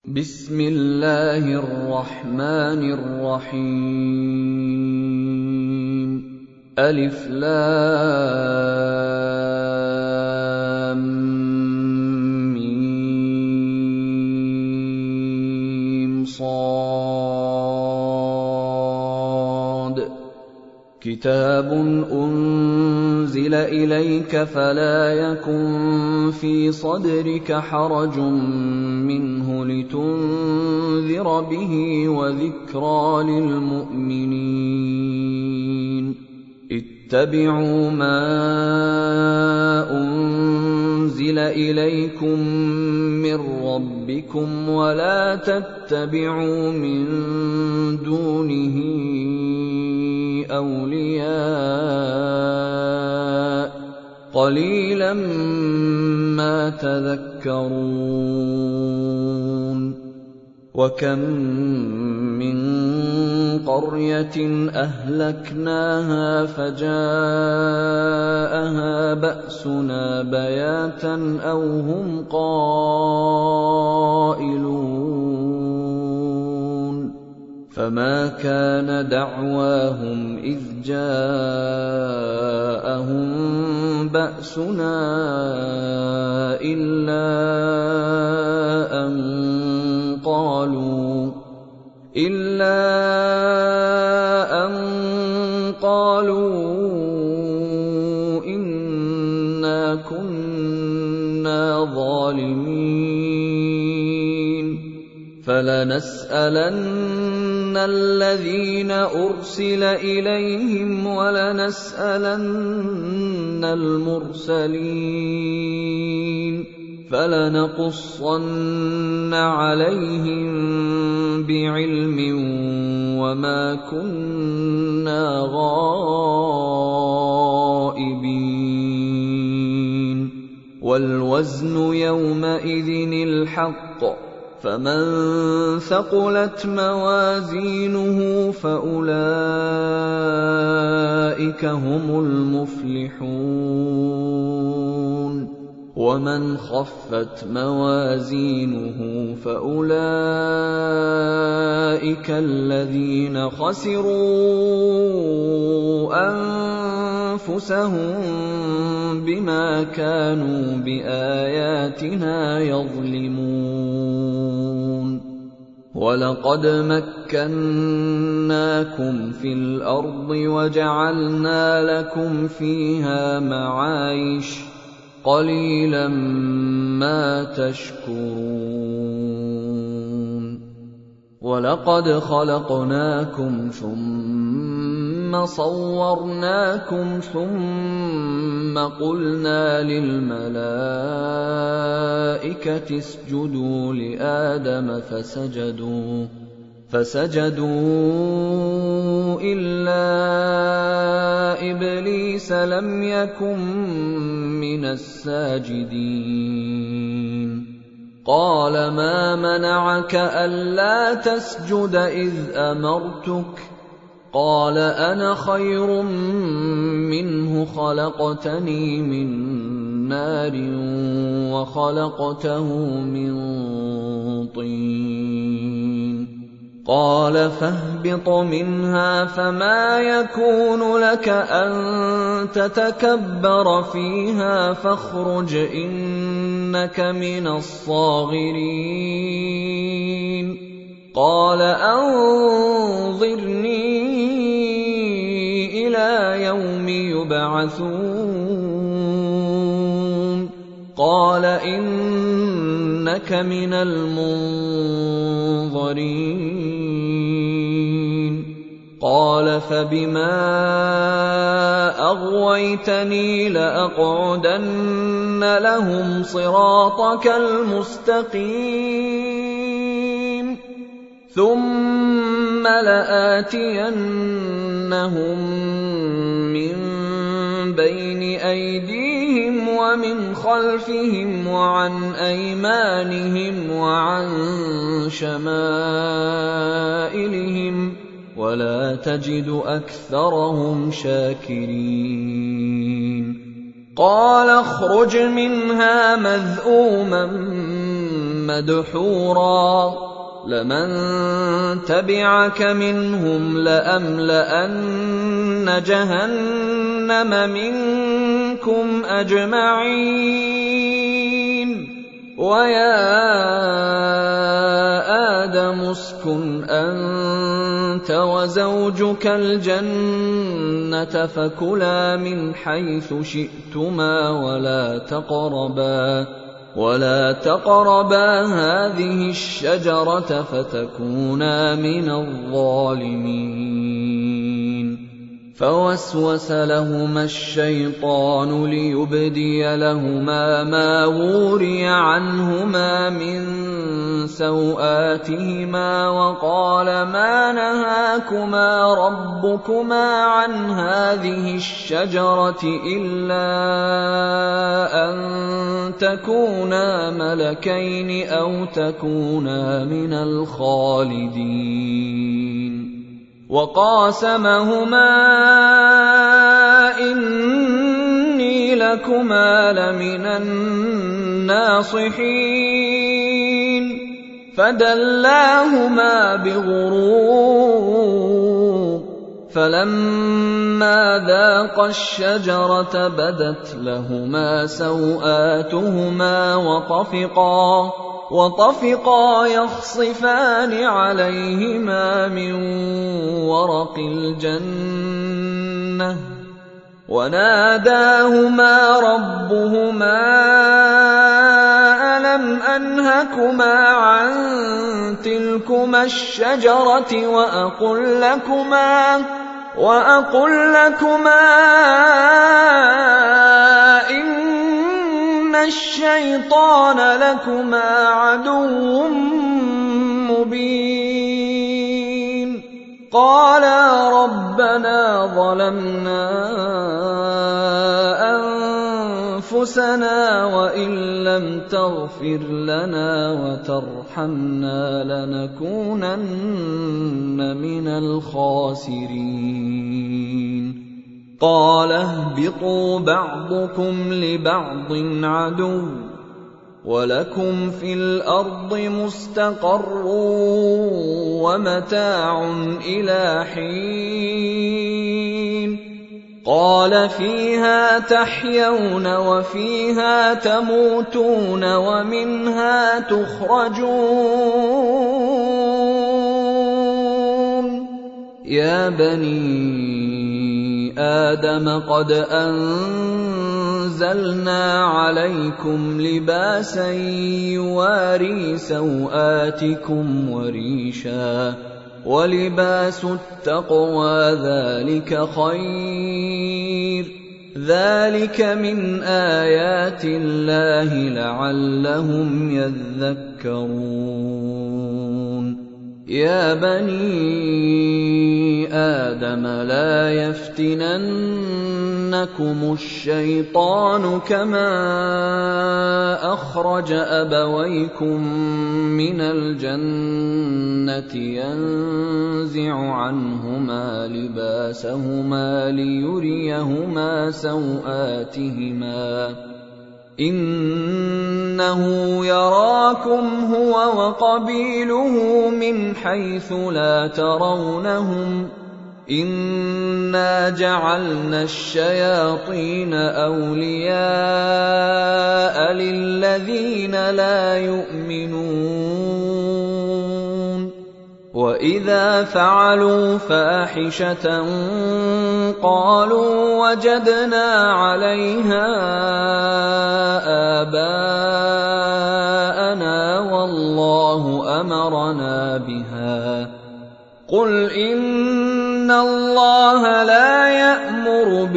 بسم الله الرحمن الرحيم ألف لام ميم صاد كتاب أنزل إليك فلا يكن في صدرك حرج منه لتنذر به وذكرى للمؤمنين اتبعوا ما أنزل إليكم من ربكم ولا تتبعوا من دونه أولياء قليلا ما تذكرون وكم من قرية أهلكناها فجاءها بأسنا بياتا أو هم قائلون فما كان دعواهم إذ جاءهم بأسنا إلا أن قالوا إنا كنا ظالمين فلنسألن الذين أرسل إليهم ولنسألن المرسلين فلنقصن عليهم بعلم وما كنا غائبين والوزن يومئذ الحق فمن ثقلت موازينه فأولئك هم المفلحون ومن خفت موازينه فأولئك الذين خسروا أنفسهم بما كانوا بآياتنا يظلمون ولقد مكناكم في الأرض وجعلنا لكم فيها معايش قليلا ما تشكرون ولقد خلقناكم ثم صورناكم ثم قلنا للملائكة اسجدوا لآدم فسجدوا إلا إبليس لم يكن من الساجدين قال ما منعك ألا تسجد إذ أمرتك قال أنا خير منه خلقتني من نار وخلقته من طين قال فاهبط منها فما يكون لك أن تتكبر فيها فاخرج إنك من الصاغرين قال أنظرني إلى يوم يبعثون قال إنك من المنظرين قال فبما أغويتني لأقعدن لهم صراطك المستقيم ثم لآتينهم من بين أيديهم ومن خلفهم وعن أيمانهم وعن شمائلهم ولا تجد أكثرهم شاكرين قال اخرج منها مذءوما مدحورا لمن تبعك منهم لأملأن جهنم منكم أجمعين ويا آدم اسكن أنت وزوجك الجنة فكلا من حيث شئتما ولا تقربا هذه الشجرة فتكونا من الظالمين فوسوس لهما الشيطان ليبدي لهما ما وري عنهما من سوآتهما وقال ما نهاكما ربكما عن هذه الشجرة إلا أن تكونا ملكين أو تكونا من الخالدين وقاسمهما إني لكما لمن الناصحين فدلاهما بغرور فلما ذاقا الشجرة بدت لهما سوآتهما وطفقا يخصفان عليهما من ورق الجنة وناداهما ربهما ألم أنهكما عن تلكما الشجرة وأقل لكما إن الشيطان لكما عدو مبين قالا ربنا ظلمنا أنفسنا وإن لم تغفر لنا وترحمنا لنكونن من الخاسرين قال اهبطوا بعضكم لبعض عدو ولكم في الأرض مستقر ومتاع إلى حين قال فيها تحيون وفيها تموتون ومنها تخرجون يا بني آدم قد أنزلنا عليكم لباسا يواري سوآتكم وريشا ولباس التقوى ذلك خير ذلك من آيات الله لعلهم يذكرون يا بني آدم لا يفتننكم الشيطان كما أخرج أبويكم من الجنة ينزع عنهما لباسهما ليريهما سوآتهما إنه يراكم هو وقبيله من حيث لا ترونهم إنا جعلنا الشياطين أولياء للذين لا يؤمنون وإذا فعلوا فاحشة قالوا وجدنا عليها آباءنا والله أمرنا بها قل إن الله لا يأمر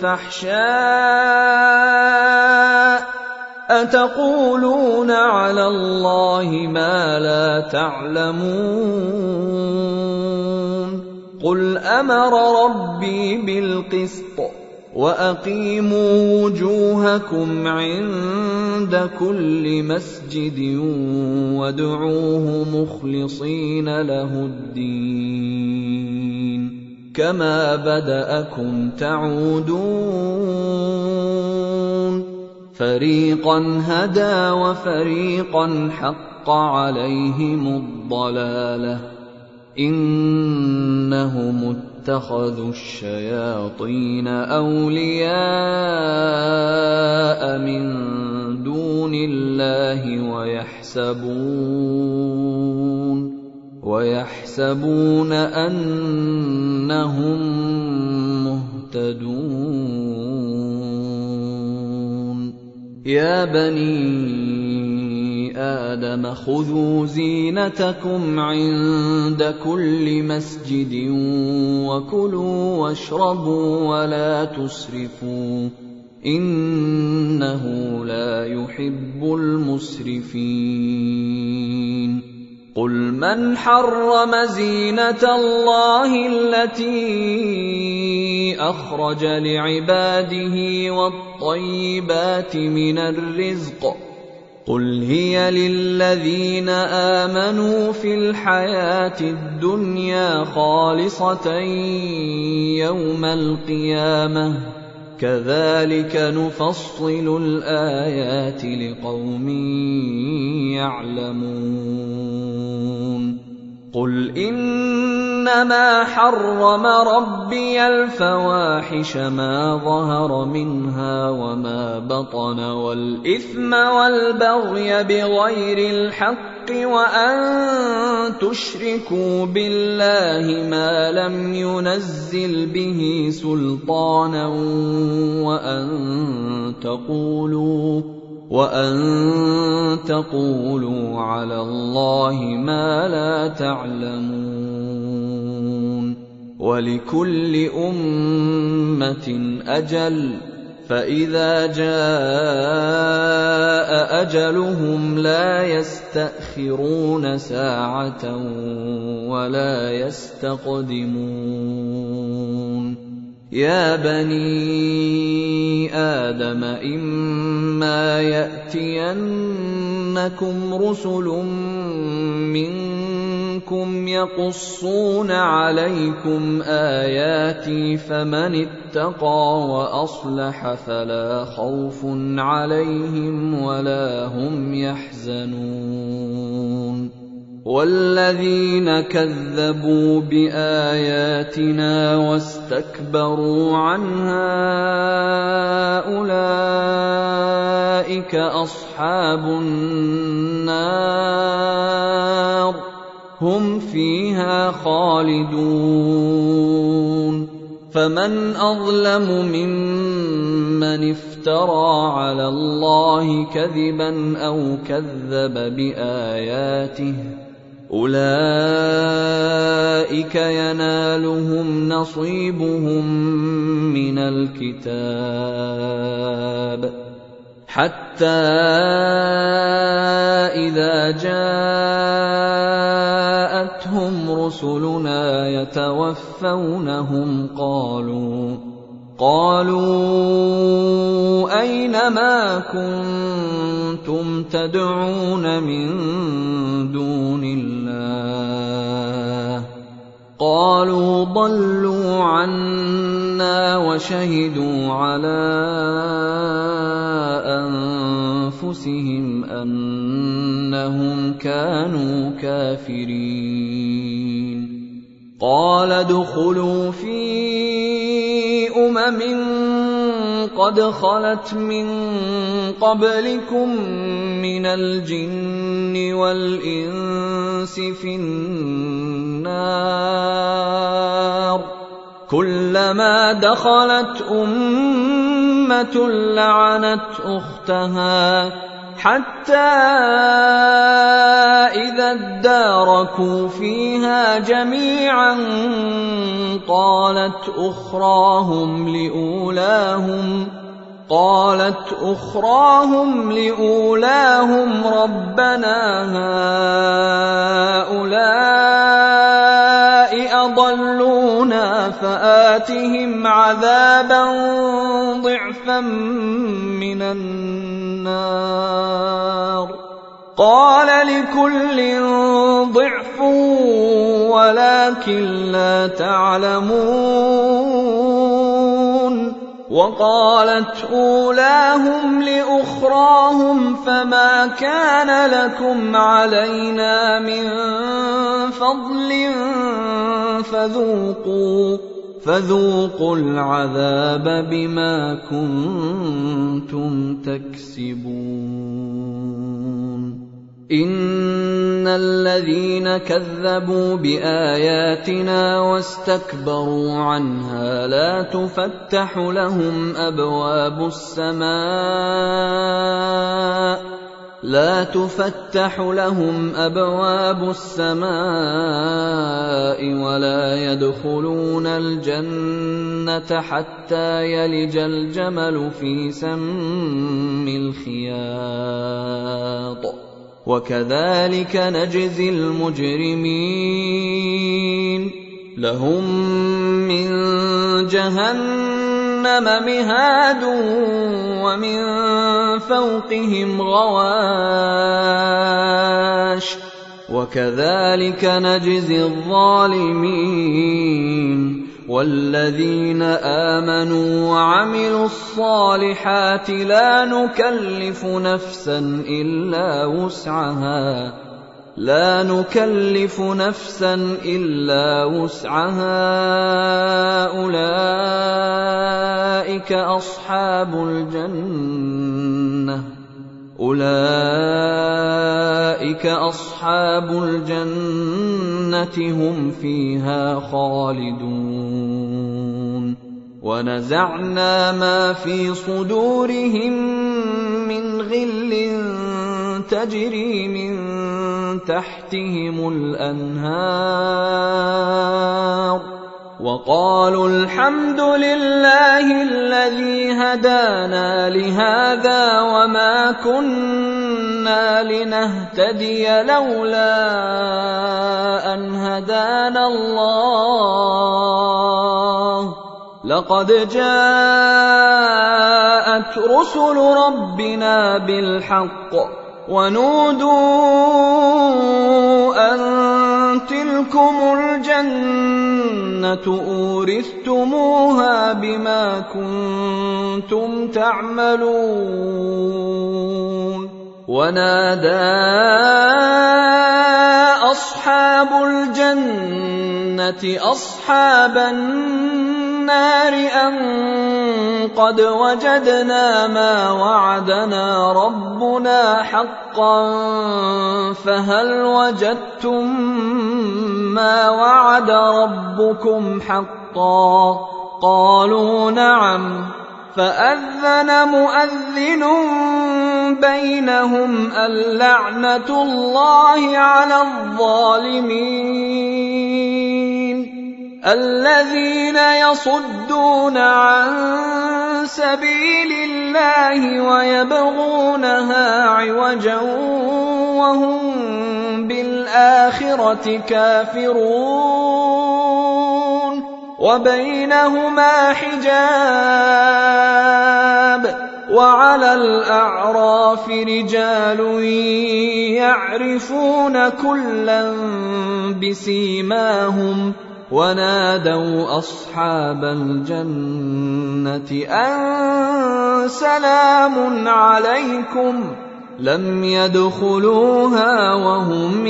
بالفحشاء أتقولون على الله ما لا تعلمون قل أمر ربي بالقسط وأقيموا وجوهكم عند كل مسجد وادعوه مخلصين له الدين كما بدأكم تعودون فَرِيقًا هَدَىٰ وَفَرِيقًا حَقَّ عَلَيْهِمُ الضَّلَالَةُ ۗ إِنَّهُمُ اتَّخَذُوا الشَّيَاطِينَ أَوْلِيَاءَ مِن دُونِ اللَّهِ وَيَحْسَبُونَ أَنَّهُم مُّهْتَدُونَ. يَا بَنِي آدَمَ خُذُوا زِينَتَكُمْ عِندَ كُلِّ مَسْجِدٍ وَكُلُوا وَاشْرَبُوا وَلَا تُسْرِفُوا إِنَّهُ لَا يُحِبُّ الْمُسْرِفِينَ. قُلْ مَنْ حَرَّمَ زِينَةَ اللَّهِ الَّتِي أَخْرَجَ لِعِبَادِهِ وَالطَّيِّبَاتِ مِنَ الرِّزْقِ قُلْ هِيَ لِلَّذِينَ آمَنُوا فِي الْحَيَاةِ الدُّنْيَا خَالِصَةً يَوْمَ الْقِيَامَةِ ۗ كَذَلِكَ نُفَصِّلُ الْآيَاتِ لِقَوْمٍ يَعْلَمُونَ. قُلْ إِنَّمَا حَرَّمَ رَبِّيَ الْفَوَاحِشَ مَا ظَهَرَ مِنْهَا وَمَا بَطَنَ وَالْإِثْمَ وَالْبَغْيَ بِغَيْرِ الْحَقِّ وَأَن تُشْرِكُوا بِاللَّهِ مَا لَمْ يُنَزِّلْ بِهِ سُلْطَانًا وَأَن تَقُولُوا عَلَى اللَّهِ مَا لَا تَعْلَمُونَ. وَلِكُلِّ أُمَّةٍ أَجَلٌ، فَإِذَا جَاءَ أَجَلُهُمْ لَا يَسْتَأْخِرُونَ سَاعَةً وَلَا يَسْتَقْدِمُونَ. يَا بَنِي آدَمَ إِمَّا يَأْتِيَنَّكُمْ رُسُلٌ مِّنكُمْ يَقُصُّونَ عَلَيْكُمْ آيَاتِي فَمَنِ اتَّقَىٰ وَأَصْلَحَ فَلَا خَوْفٌ عَلَيْهِمْ وَلَا هُمْ يَحْزَنُونَ. وَالَّذِينَ كَذَّبُوا بِآيَاتِنَا وَاسْتَكْبَرُوا عَنْهَا أُولَٰئِكَ أَصْحَابُ النَّارِ ۖ هُمْ فِيهَا خَالِدُونَ. فَمَنْ أَظْلَمُ مِمَّنِ افْتَرَىٰ عَلَى اللَّهِ كَذِبًا أَوْ كَذَّبَ بِآيَاتِهِ ۚ أُولَٰئِكَ يَنَالُهُمْ نَصِيبُهُم مِّنَ الْكِتَابِ، حَتَّىٰ إِذَا جَاءَتْهُمْ رُسُلُنَا يَتَوَفَّوْنَهُمْ قَالُوا أَيْنَ مَا كُنتُمْ تَدْعُونَ مِن دُونِ اللَّهِ ۖ قَالُوا ضَلُّوا عَنَّا وَشَهِدُوا عَلَىٰ أَنفُسِهِمْ أَنَّهُمْ كَانُوا كَافِرِينَ. قَالَ ادْخُلُوا فِي أُمَمٍ قَدْ خَلَتْ مِن قَبْلِكُم مِّنَ الْجِنِّ وَالْإِنسِ فِي النَّارِ، كُلَّمَا دَخَلَتْ أُمَّةٌ لَّعَنَتْ أُخْتَهَا حَتَّىٰ إِذَا ادَّارَكُوا فِيهَا جَمِيعًا قَالَتْ أُخْرَاهُمْ لِأُولَاهُمْ رَبَّنَا هَٰؤُلَاءِ أَضَلُّونَا فَآتِهِمْ عَذَابًا ضِعْفًا مِّنَ النَّارِ. قَالَ لِكُلٍّ ضِعْفٌ وَلَٰكِن لَّا تَعْلَمُونَ. وقالت أولاهم لأخراهم فما كان لكم علينا من فضل فذوقوا العذاب بما كنتم تكسبون إن الذين كذبوا بآياتنا واستكبروا عنها لا تفتح لهم أبواب السماء ولا يدخلون الجنة حتى يلج الجمل في سم الخياط وكذلك نجزي المجرمين لهم من جهنم مهاد ومن فوقهم غواش وكذلك نجزي الظالمين والذين آمنوا وعملوا الصالحات لا نكلف نفسا إلا وسعها أولئك أصحاب الجنة هم فيها خالدون ونزعنا ما في صدورهم من غل تجري من تحتهم الأنهار وقالوا الحمد لله الذي هدانا لهذا وما كنا لنهتدي لولا أن هدانا الله لقد جاءت رسل ربنا بالحق ونودوا أن تلكم الجنة أورثتموها بما كنتم تعملون ونادى أصحاب الجنة أصحاب النار أن قد وجدنا ما وعدنا ربنا حقا فهل وجدتم ما وعد ربكم حقا قالوا نعم فأذن مؤذن بينهم اللعنة الله على الظالمين الذين يصدون عن سبيل الله ويبغونها عوجا وهم بالآخرة كافرون وبينهما حجاب وعلى الأعراف رجال يعرفون كلا بسيماهم ونادوا أصحاب الجنة أن سلام عليكم لم يدخلوها وهم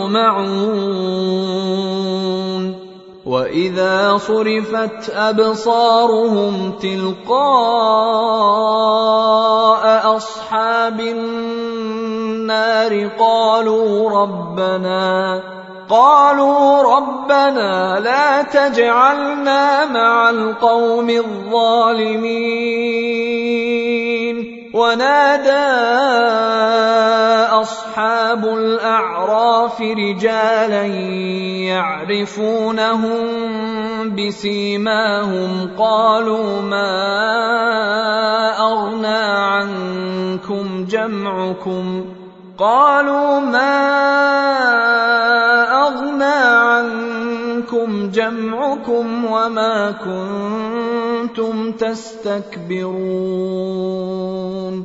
يطمعون وإذا صرفت أبصارهم تلقاء أصحاب النار قالوا ربنا لا تجعلنا مع القوم الظالمين ونادى أصحاب الأعراف رجالا يعرفونهم بسيماهم قالوا ما أغنى عنكم جمعكم وما كنتم تستكبرون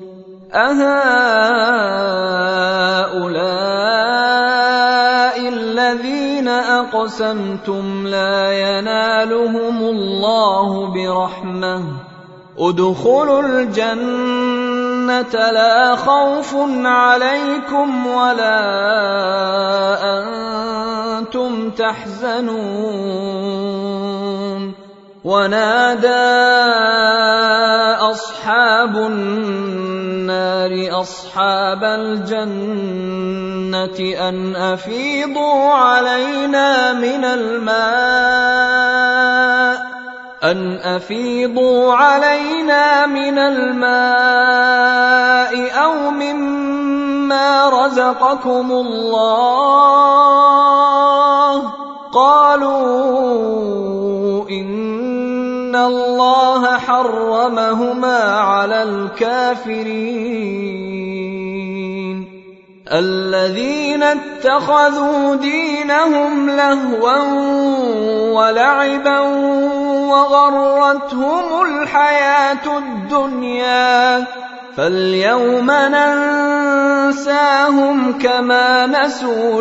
أهؤلاء الذين أقسمتم لا ينالهم الله برحمة ادخلوا الجنة لا خوف عليكم ولا أنتم تحزنون ونادى أصحاب النار أصحاب الجنة أن أفيضوا علينا من الماء أو مما رزقكم الله قالوا إن الله حرمهما على الكافرين الذين اتخذوا دينهم لهوا ولعبا وغرتهم الحياة الدنيا فاليوم ننساهم كما نسوا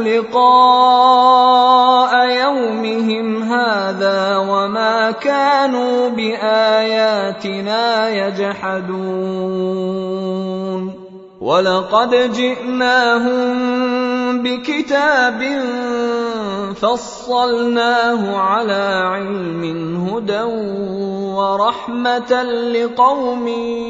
لقاء يومهم هذا وما كانوا بآياتنا يجحدون ولقد جئناهم بكتاب فصلناه على علم هدى ورحمة لقوم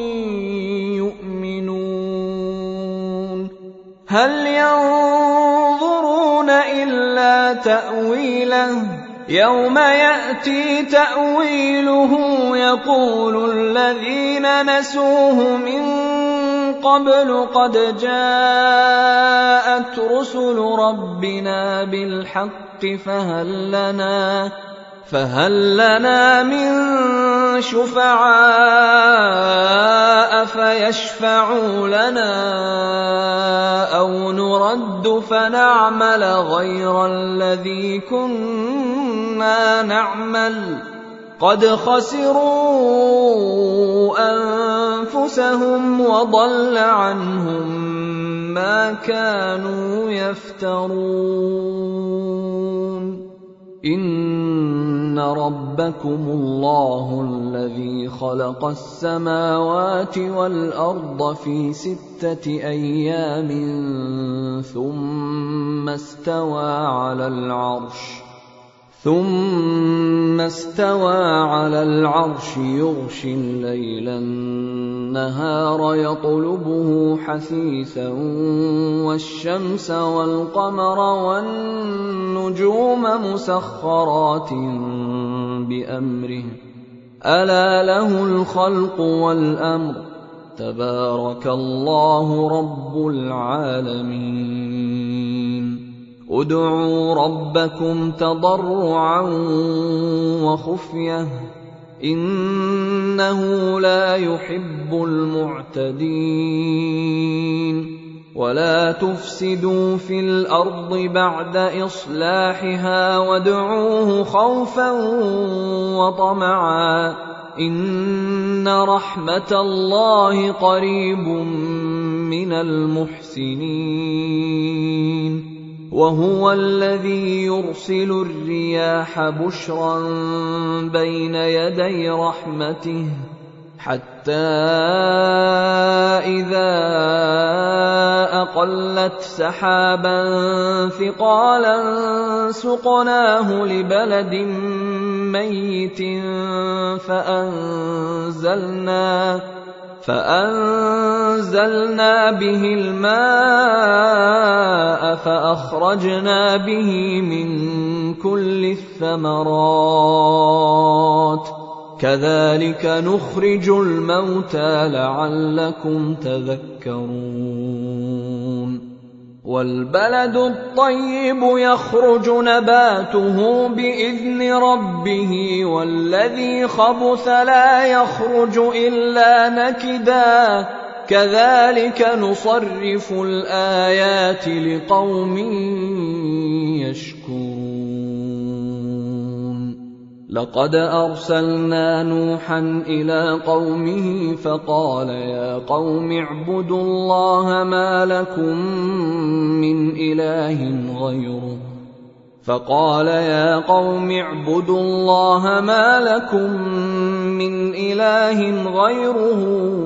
يؤمنون هل ينظرون إلا تأويله يوم يأتي تأويله يقول الذين نسوه من قبل قد جاءت رسل ربنا بالحق فهل لنا من شفعاء فيشفعوا لنا أو نرد فنعمل غير الذي كنا نعمل قد خسروا أنفسهم وضل عنهم ما كانوا يفترون إن ربكم الله الذي خلق السماوات والأرض في 6 أيام ثم استوى على العرش يغشي الليل النهار يطلبه حثيثا والشمس والقمر والنجوم مسخرات بأمره ألا له الخلق والأمر تبارك الله رب العالمين ادعوا ربكم تضرعا وخفية إنه لا يحب المعتدين ولا تفسدوا في الأرض بعد إصلاحها وادعوه خوفا وطمعا إن رحمة الله قريب من المحسنين وهو الذي يرسل الرياح بشرا بين يدي رحمته حتى إذا أقلت سحابا ثقالا سقناه لبلد ميت فأنزلنا به الماء فأخرجنا به من كل الثمرات كذلك نخرج الموتى لعلكم تذكرون والبلد الطيب يخرج نباته بإذن ربه والذي خبث لا يخرج إلا نكدا كذلك نصرف الآيات لقوم يشكرون لقد أرسلنا نوحا إلى قومه فقال يا قوم اعبدوا الله ما لكم من إله غيره مِّنْ إِلَٰهٍ غَيْرُهُ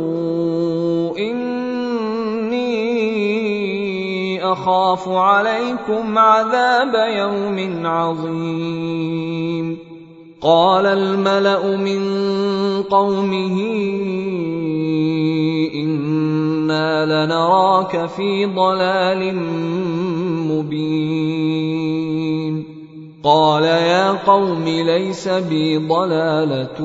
إِنِّي أَخَافُ عَلَيْكُمْ عَذَابَ يَوْمٍ عَظِيمٍ قَالَ الْمَلَأُ مِنْ قَوْمِهِ إِنَّا لَنَرَاكَ فِي ضَلَالٍ مُبِينٍ قَالَ يَا قَوْمِ لَيْسَ بِي ضَلَالَةٌ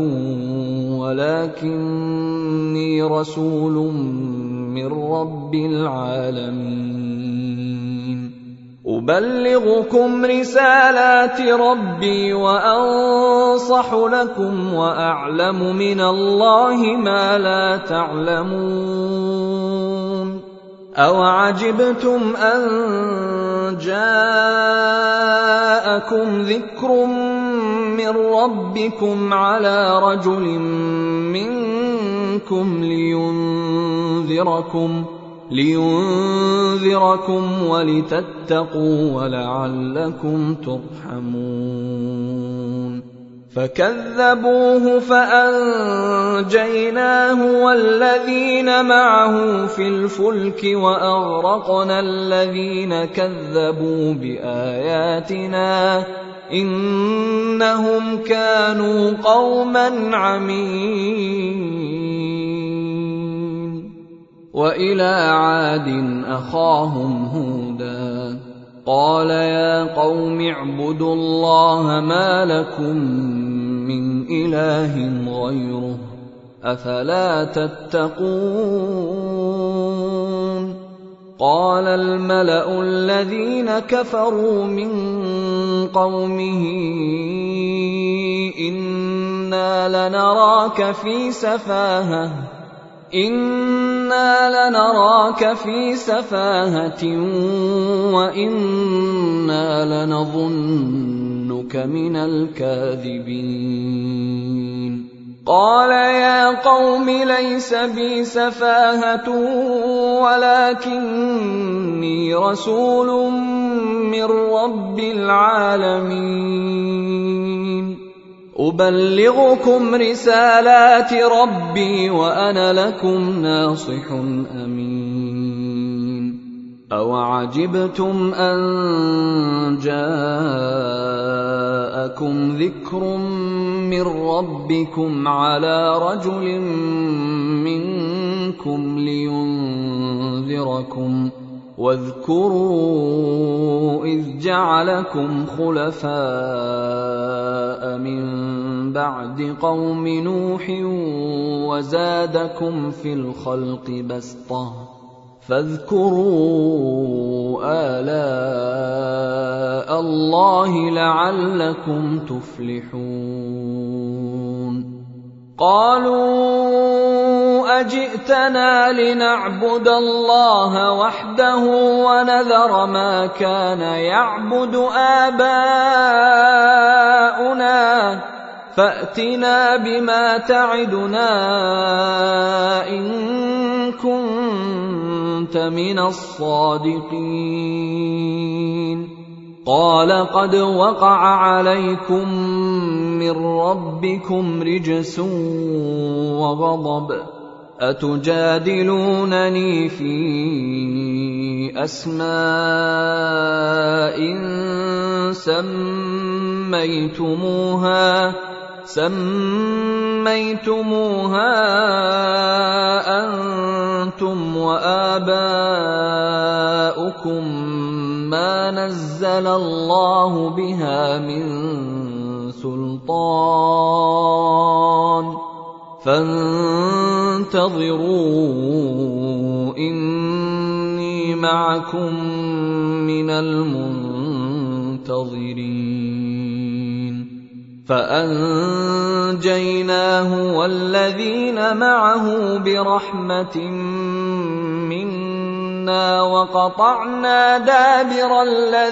وَلَكِنِّي رَسُولٌ مِّن رَّبِّ الْعَالَمِينَ أُبَلِّغُكُمْ رِسَالَاتِ رَبِّي وَأَنصَحُ لَكُمْ وَأَعْلَمُ مِنَ اللَّهِ مَا لَا تَعْلَمُونَ أَوَعَجِبْتُمْ أَن جَاءَكُمْ ذِكْرٌ مِّن رَّبِّكُمْ عَلَىٰ رَجُلٍ مِّنكُمْ لِيُنذِرَكُمْ وَلِتَتَّقُوا وَلَعَلَّكُمْ تُرْحَمُونَ فَكَذَّبُوهُ فَأَنجَيْنَاهُ وَالَّذِينَ مَعَهُ فِي الْفُلْكِ وَأَغْرَقْنَا الَّذِينَ كَذَّبُوا بِآيَاتِنَا إِنَّهُمْ كَانُوا قَوْمًا عَمِينَ وَإِلَىٰ عَادٍ أَخَاهُمْ هُودًا قَالَ يَا قَوْمِ اعْبُدُوا اللَّهَ مَا لَكُم مِّنْ إِلَٰهٍ غَيْرُهُ أَفَلَا تَتَّقُونَ قَالَ الْمَلَأُ الَّذِينَ كَفَرُوا مِن قَوْمِهِ إِنَّا لَنَرَاكَ فِي سَفَاهَةٍ وَإِنَّا لَنَظُنُّكَ مِنَ الْكَاذِبِينَ قَالَ يَا قَوْمِ لَيْسَ بِي سَفَاهَةٌ وَلَكِنِّي رَسُولٌ مِّن رَّبِّ الْعَالَمِينَ أُبَلِّغُكُمْ رِسَالَاتِ رَبِّي وَأَنَا لَكُمْ نَاصِحٌ أَمِينٌ أَوَعَجِبْتُمْ أَن جَاءَكُمْ ذِكْرٌ مِّن رَّبِّكُمْ عَلَىٰ رَجُلٍ مِّنكُمْ لِيُنذِرَكُمْ وَاذْكُرُوا إِذْ جَعَلَكُمْ خُلَفَاءَ مِن بَعْدِ قَوْمِ نُوحٍ وَزَادَكُمْ فِي الْخَلْقِ بَسْطَةً فَاذْكُرُوا آلَاءَ اللَّهِ لَعَلَّكُمْ تُفْلِحُونَ قَالُوا أَجِئْتَنَا لِنَعْبُدَ اللَّهَ وَحْدَهُ وَنَذَرَ مَا كَانَ يَعْبُدُ آبَاؤُنَا فَأْتِنَا بِمَا تَعِدُنَا إِن كُنتَ مِنَ الصَّادِقِينَ قَالَ قَدْ وَقَعَ عَلَيْكُم مِّن رَّبِّكُمْ رِجْسٌ وَغَضَبٌ أَتُجَادِلُونَنِي فِي أَسْمَاءٍ سَمَّيْتُمُوهَا أَنتُمْ وَآبَاؤُكُم مَّا نَزَّلَ اللَّهُ بِهَا مِن سُلْطَانٍ فَانتَظِرُوا إِنِّي مَعَكُم مِّنَ الْمُنتَظِرِينَ فَأَنجَيْنَاهُ وَالَّذِينَ مَعَهُ بِرَحْمَةٍ مِّنَّا وَقَطَعْنَا دَابِرَ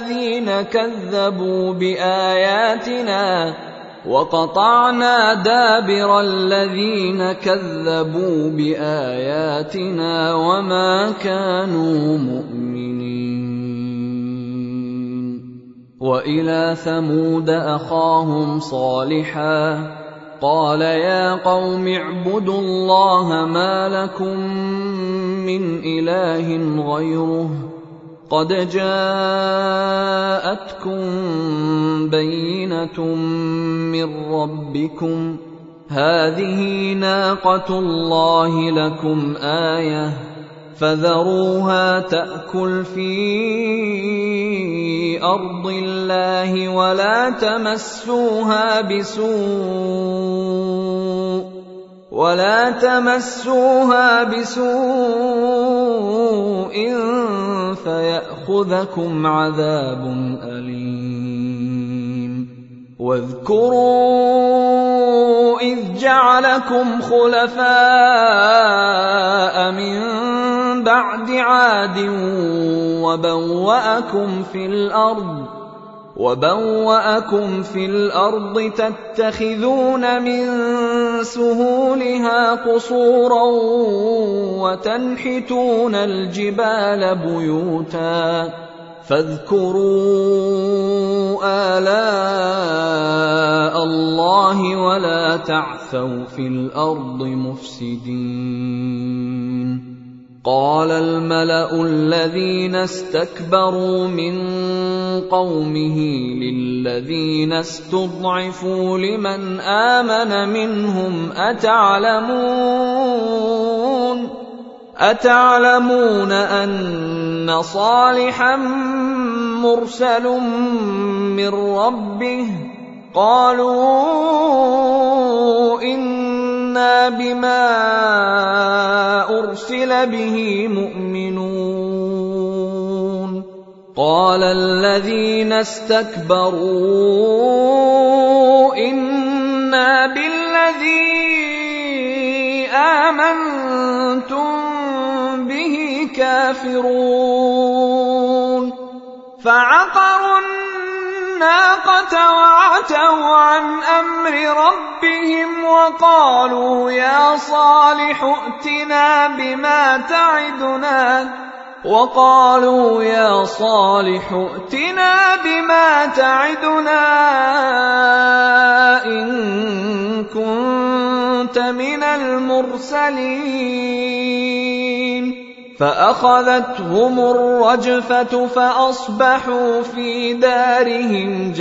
الَّذِينَ كَذَّبُوا بِآيَاتِنَا وَمَا كَانُوا مُؤْمِنِينَ وَإِلَىٰ ثَمُودَ أَخَاهُمْ صَالِحًا قال يا قوم اعبدوا الله ما لكم من إله غيره قد جاءتكم بينة من ربكم هذه ناقة الله لكم آية فذروها تأكل في أرض الله ولا تمسوها بسوء فيأخذكم عذاب أليم واذكروا إذ جعلكم خلفاء من بعد عاد وبوأكم في الأرض تتخذون من سهولها قصورا وتنحتون الجبال بيوتا فاذكروا آلاء الله ولا تعثوا في الأرض مفسدين قال الملأ الذين استكبروا من قومه للذين استضعفوا لمن آمن منهم أتعلمون أن صالحا مرسل من ربه قالوا إنا بما أرسل به مؤمنون قال الذين استكبروا إنا بالذي آمنتم به كافرون فعقروا الناقة وعتوا عن أمر ربهم وقالوا يا صالح ائتنا بما تعدنا إن كنت من المرسلين فأخذتهم الرجفة فأصبحوا في دارهم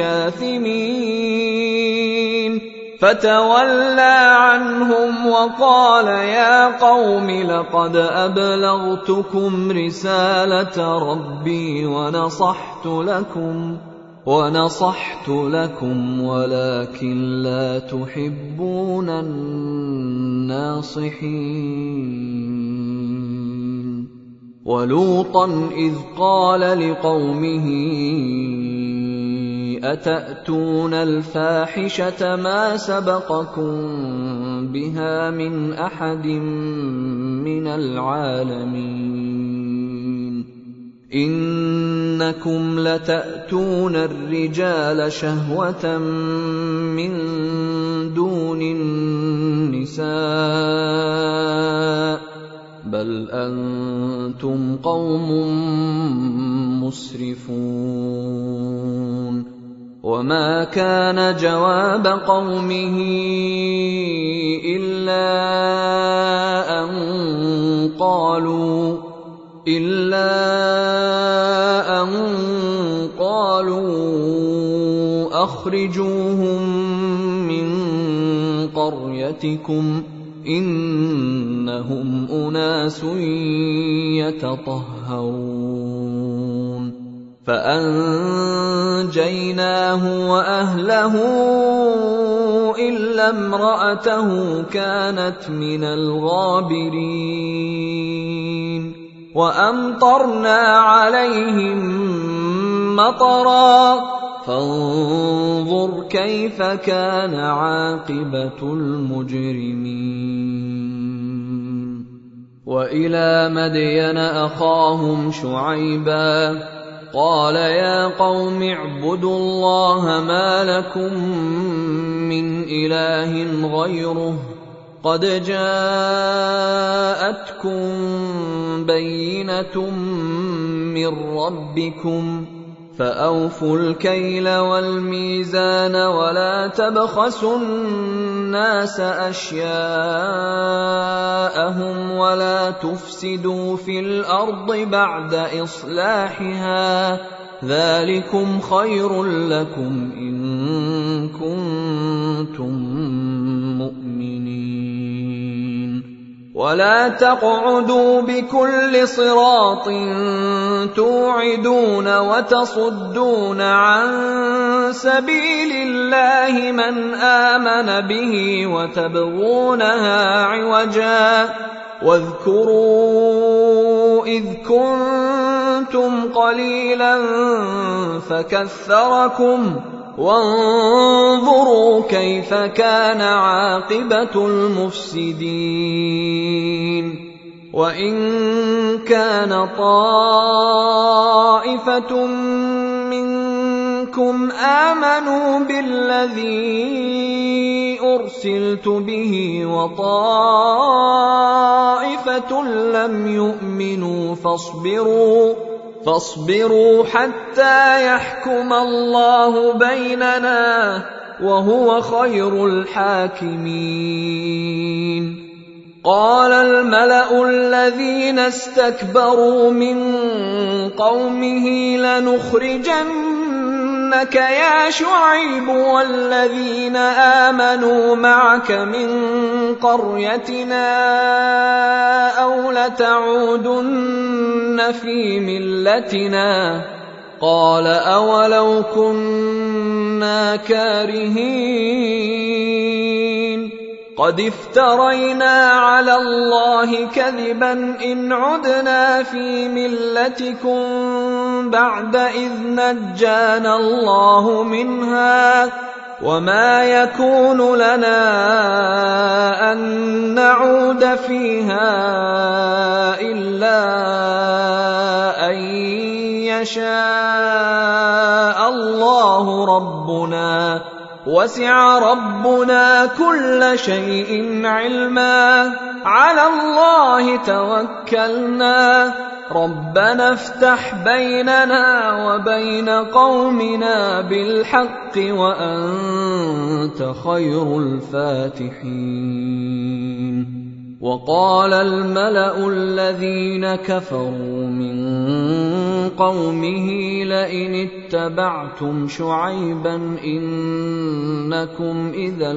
جاثمين فتولى عنهم وقال يا قوم لقد أبلغتكم رسالة ربي ونصحت لكم ولكن لا تحبون الناصحين ولوطا إذ قال لقومه أتأتون الفاحشة ما سبقكم بها من أحد من العالمين إنكم لتأتون الرجال شهوة من دون النساء بل أنتم قوم مسرفون وما كان جواب قومه إلا أن قالوا أخرجوهم من قريتكم إنهم أناس يتطهرون فأنجيناه وأهله إلا امرأته كانت من الغابرين وأمطرنا عليهم مطرا فانظر كيف كان عاقبة المجرمين وإلى مدين أخاهم شعيبا قال يا قوم اعبدوا الله ما لكم من إله غيره قد جاءتكم بينة من ربكم فأوفوا الكيل والميزان ولا تبخسوا الناس أشياءهم ولا تفسدوا في الأرض بعد إصلاحها، ذلكم خير لكم إن كنتم مؤمنين. ولا تقعدوا بكل صراط توعدون وتصدون عن سبيل الله من آمن به وتبغونها عوجا، واذكروا إذ كنتم قليلا فكثركم، وانظروا كيف كان عاقبة المفسدين. وإن كان طائفة منكم آمنوا بالذي أرسلت به وطائفة لم يؤمنوا فاصبروا حتى يحكم الله بيننا وهو خير الحاكمين. قال الملأ الذين استكبروا من قومه لنخرجنك يا شعيب والذين آمنوا معك من قريتنا أو لتعودن في ملتنا. قال أولو كنا كارهين قد افترينا على الله كذبا إن عدنا في ملتكم بعد إذ نجانا الله منها، وما يكون لنا أن نعود فيها إلا أن يشاء الله ربنا، وسع ربنا كل شيء علما، على الله توكلنا، ربنا افتح بيننا وبين قومنا بالحق وأنت خير الفاتحين. وقال الملأ الذين كفروا من قومه لئن اتبعتم شعيبا إنكم إذا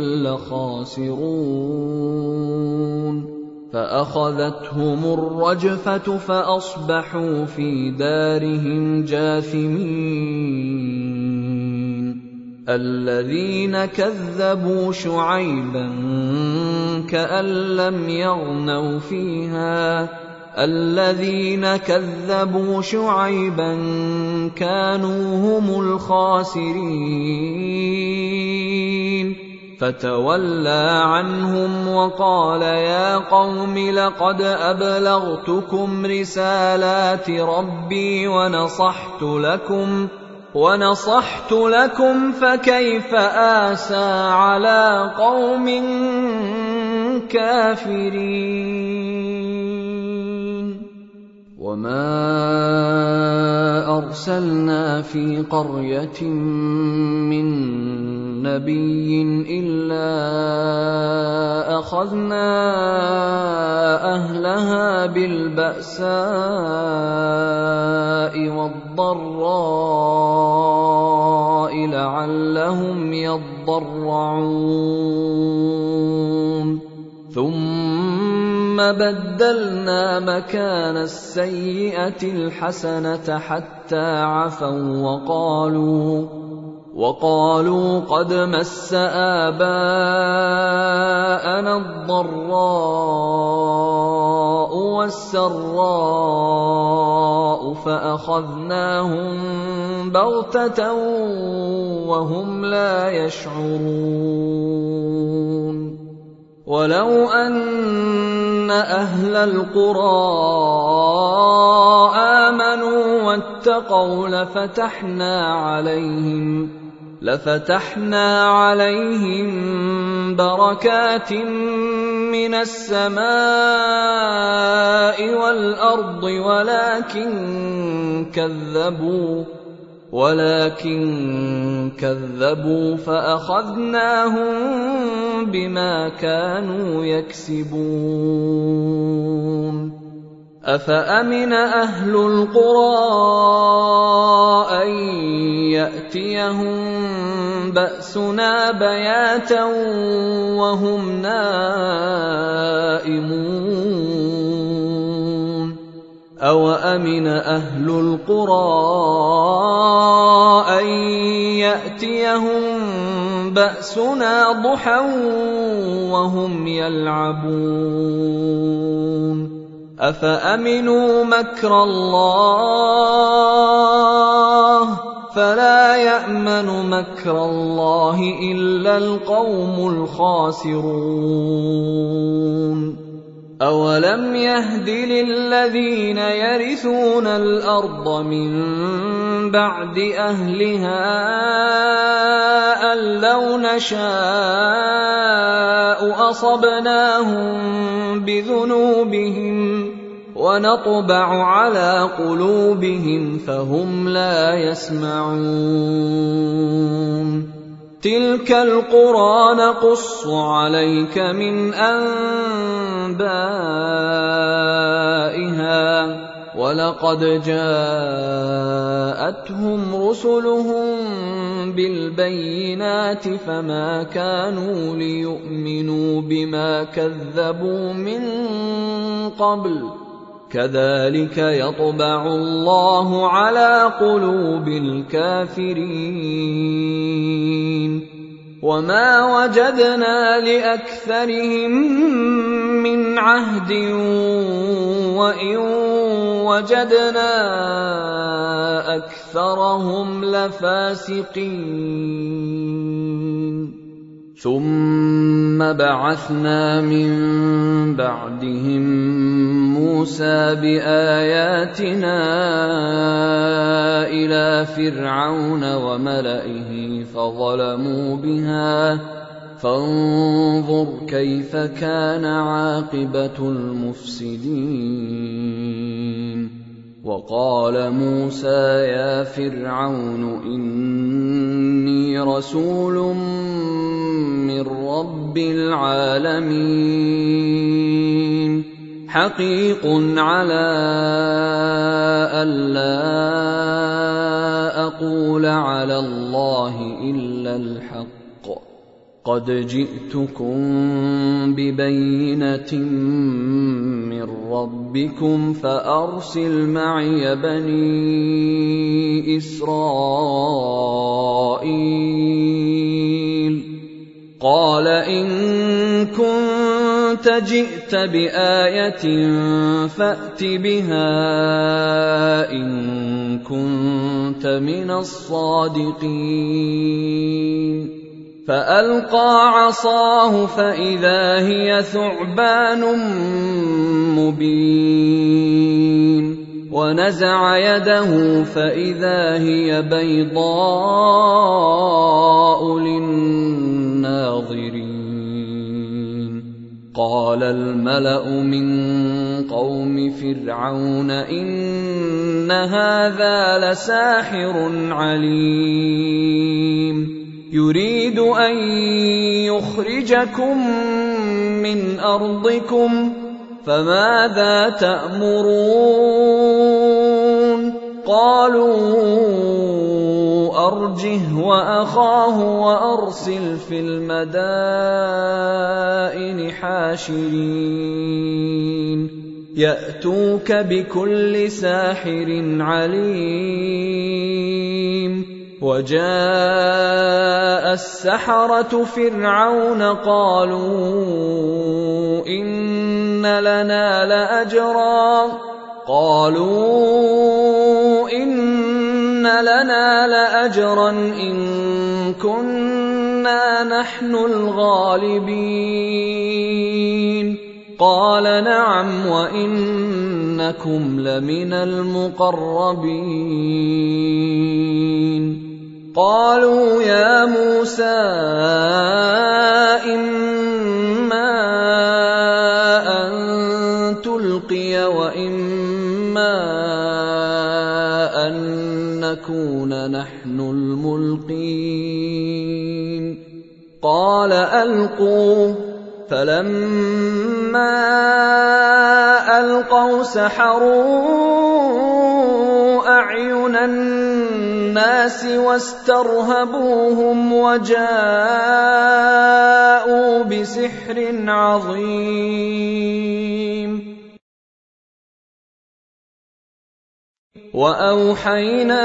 لخاسرون، فأخذتهم الرجفة فأصبحوا في دارهم جاثمين. الذين كذبوا شعيبا كأن لم يغنوا فيها، الذين كذبوا شعيبا كانوا هم الخاسرين. فتولى عنهم وقال يا قوم لقد أبلغتكم رسالات ربي ونصحت لكم فكيف آسى على قوم كافرين. وما أرسلنا في قرية من نبي إلا أخذنا أهلها بالبأساء والضراء لعلهم يضرعون، ثم بدلنا مكان السيئة الحسنة حتى عفوا وقالوا قد مس آباءنا الضراء والسراء فأخذناهم بغتة وهم لا يشعرون. ولو أن أهل القرى آمنوا واتقوا لفتحنا عليهم بركات من السماء والأرض ولكن كذبوا فأخذناهم بما كانوا يكسبون أفأمن أهل القرى أن يأتيهم بأسنا بياتا وهم نائمون أوأمن أهل القرى أن يأتيهم بأسنا ضحى وهم يلعبون أفأمنوا مكر الله فلا يأمن مكر الله إلا القوم الخاسرون أولم يهد للذين يرثون الأرض من بعد أهلها أن لو نشاء أصبناهم بذنوبهم ونطبع على قلوبهم فهم لا يسمعون تلك القرى نقص عليك من أنبائها ولقد جاءتهم رسلهم بالبينات فما كانوا ليؤمنوا بما كذبوا من قبل كذلك يطبع الله على قلوب الكافرين وما وجدنا لأكثرهم من عهد وإن وجدنا أكثرهم لفاسقين ثم بعثنا من بعدهم موسى بآياتنا إلى فرعون وملئه فظلموا بها فانظر كيف كان عاقبة المفسدين وقال موسى يا فرعون إني رسول من رب العالمين حقيق على ألا أقول على الله إلا الحق قد جئتكم ببينة من ربكم فأرسل معي بني إسرائيل قال إن كنت جئت بآية فأت بها إن كنت من الصادقين فألقى عصاه فإذا هي ثعبان مبين ونزع يده فإذا هي بيضاء للناظرين قال الملأ من قوم فرعون إن هذا لساحر عليم يريد أن يخرجكم من أرضكم فماذا تأمرون قالوا أرجه وأخاه وأرسل في المدائن حاشرين يأتوك بكل ساحر عليم وجاء السحرة فرعون قالوا إن لنا لأجرا إن كنا نحن الغالبين قال نعم وإنكم لمن المقربين قالوا يا موسى إما أن تلقي وإما أن نكون نحن الملقين قال ألقوا فلما ألقوا سحروا أعين الناس واسترهبوهم وجاءوا بسحر عظيم وأوحينا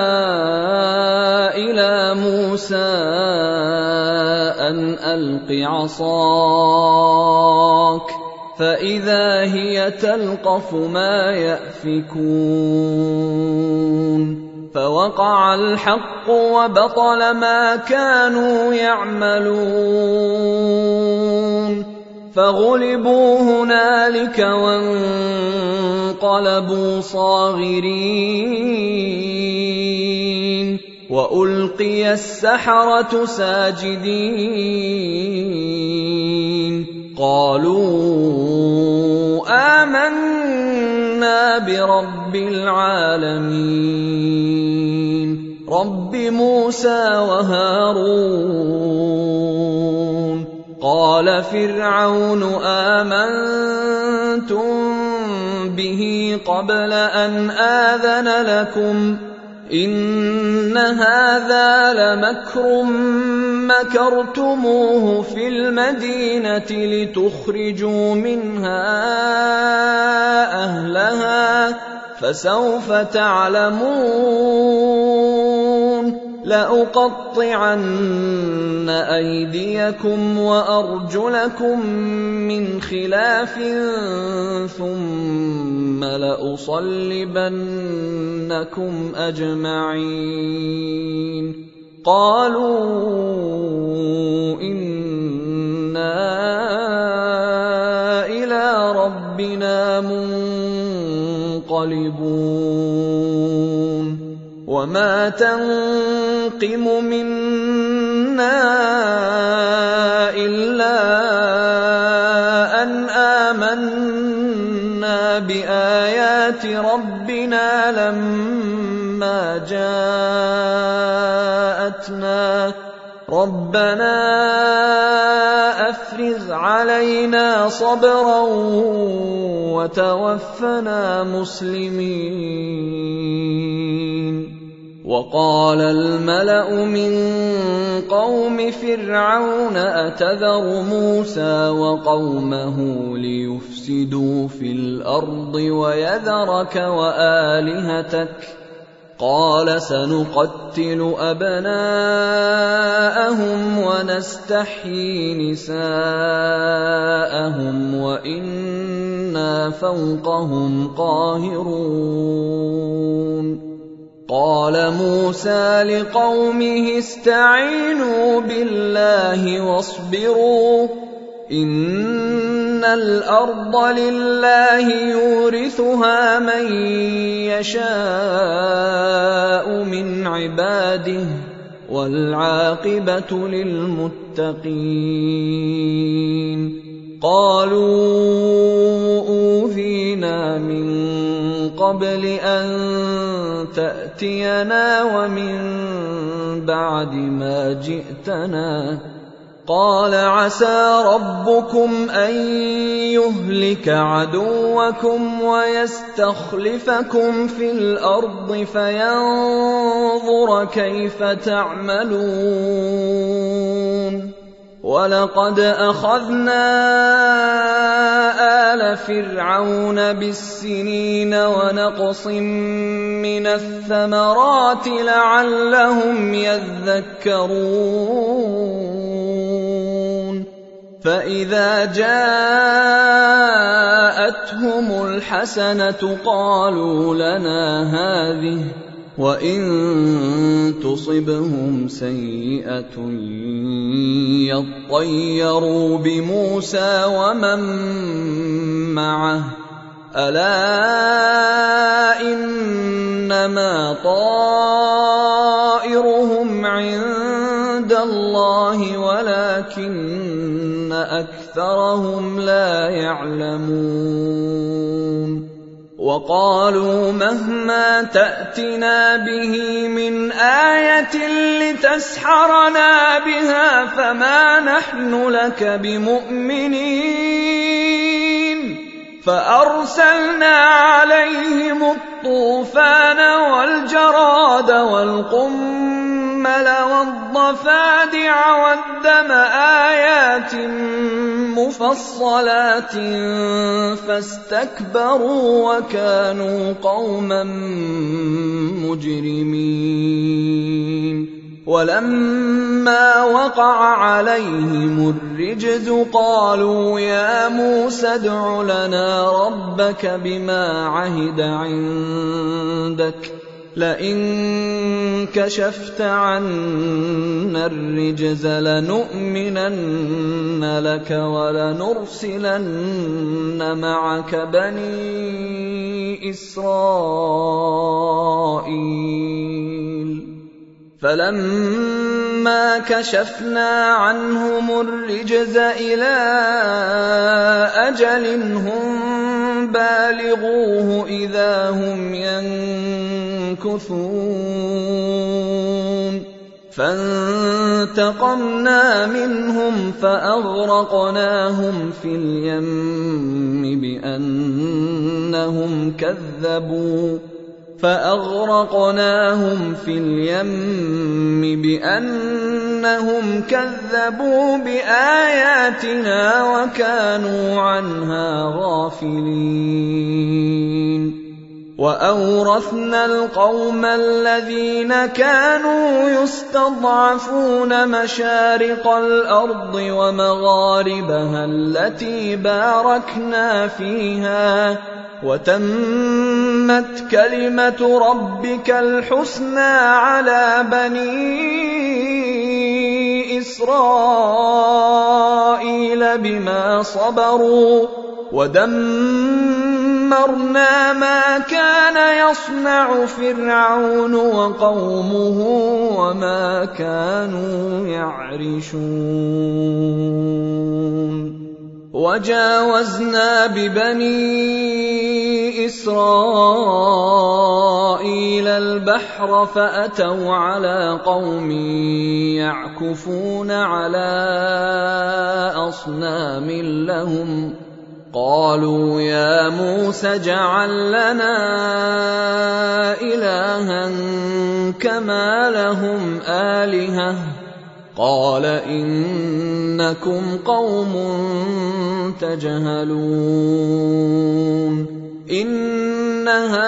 إلى موسى أن ألق عصاك فإذا هي تلقف ما يأفكون فوقع الحق وبطل ما كانوا يعملون فغلبوا هنالك وانقلبوا صاغرين وألقي السحرة ساجدين قالوا آمنا برب العالمين رب موسى وهارون قال فرعون آمنتم به قبل أن آذن لكم إن هذا لمكر مكرتموه في المدينة لتخرجوا منها أهلها فسوف تعلمون لأقطعن أيديكم وأرجلكم من خلاف ثم لأصلبنكم أجمعين قالوا إنا إلى ربنا منقلبون وما تنقم منا إلا أن آمنا بآيات ربنا لما جاءتنا ربنا أفرغ علينا صبرا وتوفنا مسلمين وقال الملأ من قوم فرعون أتذر موسى وقومه ليفسدوا في الأرض ويذرك وآلهتك قال سنقتل أبناءهم ونستحيي نساءهم وإنا فوقهم قاهرون قال موسى لقومه استعينوا بالله واصبروا إن الأرض لله يورثها من يشاء من عباده والعاقبة للمتقين قالوا أوذينا من قبل أن تأتينا ومن بعد ما جئتنا قال عسى ربكم أن يهلك عدوكم ويستخلفكم في الأرض فينظر كيف تعملون ولقد أخذنا آل فرعون بالسنين ونقص من الثمرات لعلهم يذكرون فإذا جاءتهم الحسنة قالوا لنا هذه وإن تصبهم سيئة يطيروا بموسى ومن معه ألا إنما طائرهم عند الله ولكن أكثرهم لا يعلمون وقالوا مهما تأتنا به من آية لتسحرنا بها فما نحن لك بمؤمنين فأرسلنا عليهم الطوفان والجراد والقمل والضفادع والدم آيات مفصلات فاستكبروا وكانوا قوما مجرمين ولما وقع عليهم الرجز قالوا يا موسى ادع لنا ربك بما عهد عندك لئن كشفت عنا الرجز لنؤمنن لك ولنرسلن معك بني إسرائيل فلما كشفنا عنهم الرجز إلى أجل هم بالغوه إذا هم ينكثون فانتقمنا منهم فأغرقناهم في اليم بأنهم كذبوا بآياتنا وكانوا عنها غافلين وأورثنا القوم الذين كانوا يستضعفون مشارق الأرض ومغاربها التي باركنا فيها وتمت كلمة ربك الحسنى على بني إسرائيل بما صبروا ودمرنا ما كان يصنع فرعون وقومه وما كانوا يعرشون وجاوزنا ببني إسرائيل البحر فأتوا على قوم يعكفون على أصنام لهم قالوا يا موسى اجعل لنا إلها كما لهم آلهة قال إنكم قوم تجهلون إن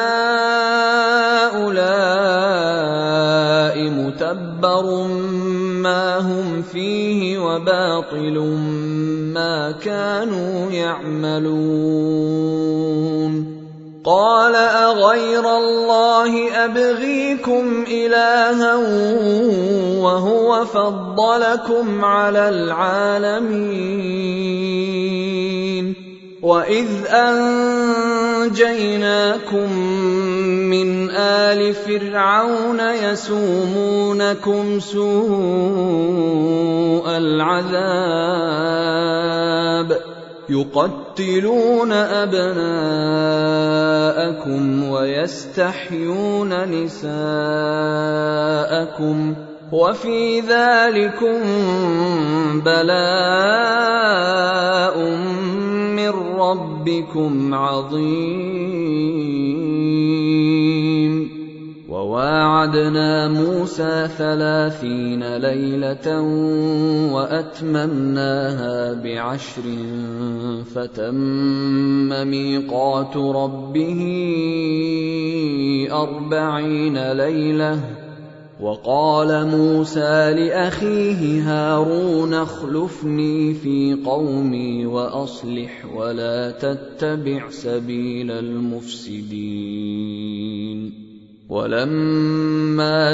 هؤلاء متبر ما هم فيه وباطل ما كانوا يعملون قال أغير الله أبغيكم إلها وهو فضلكم على العالمين وإذ أنجيناكم من آل فرعون يسومونكم سوء العذاب يقتلون أبناءكم ويستحيون نساءكم وفي ذلكم بلاء من ربكم عظيم وواعدنا موسى 30 ليلة وأتممناها ب10 فتم ميقات ربه 40 ليلة وقال موسى لأخيه هارون اخلفني في قومي وأصلح ولا تتبع سبيل المفسدين ولما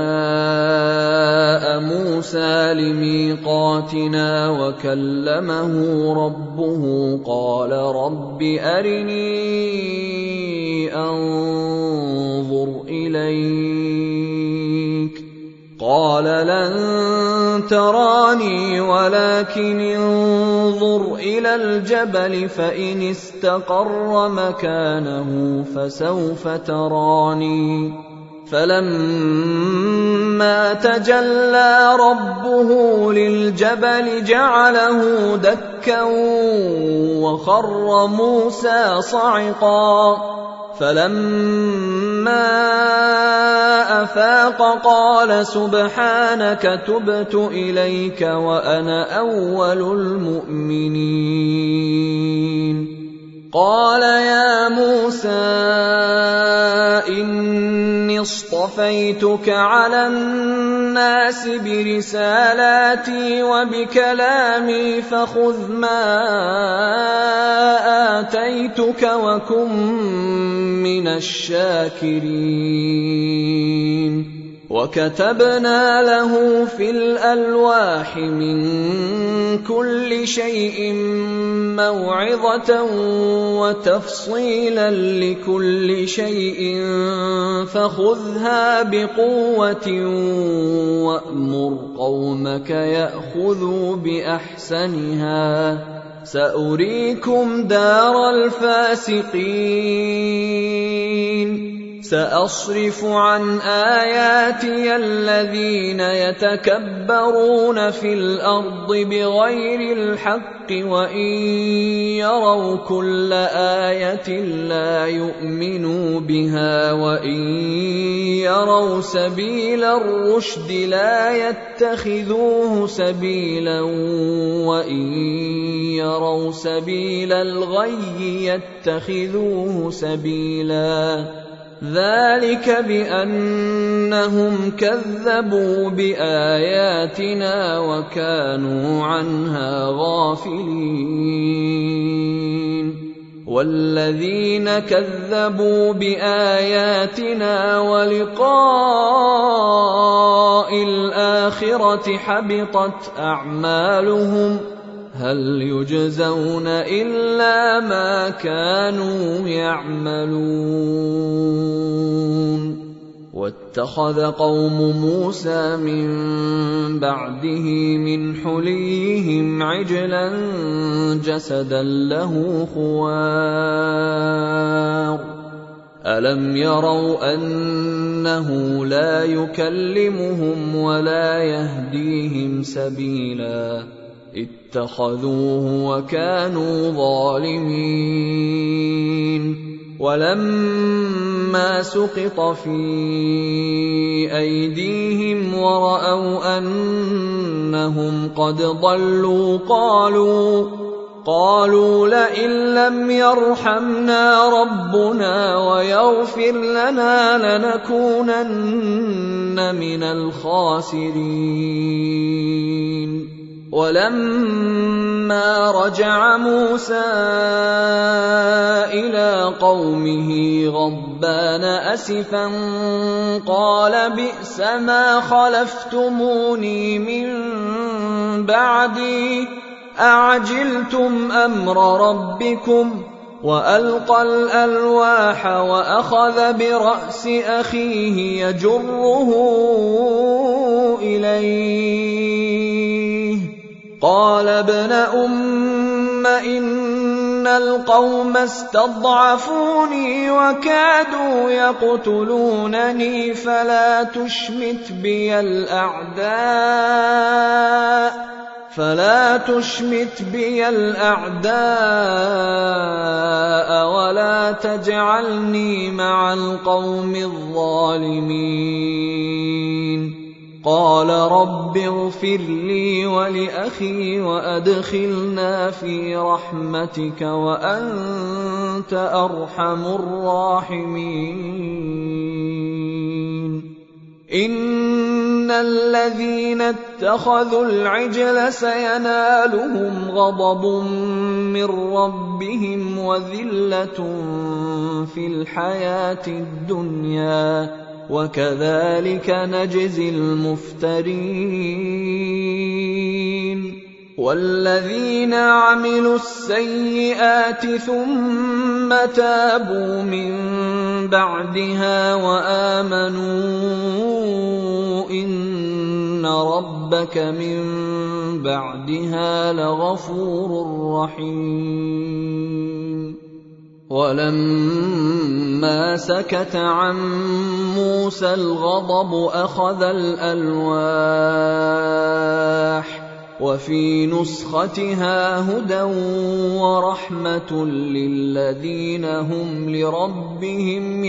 جاء موسى لميقاتنا وكلمه ربه قال رب أرني أنظر إليك قال لن تراني ولكن انظر إلى الجبل فإن استقر مكانه فسوف تراني فلما تجلى ربه للجبل جعله دكا وخر موسى صعقا فلما أفاق قال سبحانك تبت إليك وأنا أول المؤمنين قال يا موسى إني اصطفيتك على الناس برسالاتي وبكلامي فخذ ما آتيتك وكن من الشاكرين وكتبنا له في الألواح من كل شيء موعظة وتفصيلا لكل شيء فخذها بقوة وأمر قومك يأخذوا بأحسنها سأريكم دار الفاسقين سأصرف عن آياتي الذين يتكبرون في الأرض بغير الحق وإن يروا كل آية لا يؤمنوا بها وإن يروا سبيل الرشد لا يتخذوه سبيلا وإن يروا سبيل الغي يتخذوه سبيلا ذلك بأنهم كذبوا بآياتنا وكانوا عنها غافلين والذين كذبوا بآياتنا ولقاء الآخرة حبطت أعمالهم هل يجزون إلا ما كانوا يعملون واتخذ قوم موسى من بعده من حليهم عجلا جسدا له خوار ألم يروا أنه لا يكلمهم ولا يهديهم سبيلا اتخذوه وكانوا ظالمين ولما سقط في أيديهم ورأوا أنهم قد ضلوا قالوا لئن لم يرحمنا ربنا ويغفر لنا لنكونن من الخاسرين ولما رجع موسى إلى قومه غضبان أسفا قال بئس ما خلفتموني من بعدي أعجلتم أمر ربكم وألقى الألواح وأخذ برأس أخيه يجره إليه قال ابن أم إن القوم استضعفوني وكادوا يقتلونني فلا تشمت بي الأعداء ولا تجعلني مع القوم الظالمين قال رب اغفر لي ولأخي وأدخلنا في رحمتك وأنت أرحم الراحمين إن الذين اتخذوا العجل سينالهم غضب من ربهم وذلة في الحياة الدنيا وكذلك نجزي المفترين والذين عملوا السيئات ثم تابوا من بعدها وآمنوا إن ربك من بعدها لغفور رحيم. ولما سكت عن موسى الغضب أخذ الألواح وفي نسختها هدى ورحمة للذين هم لربهم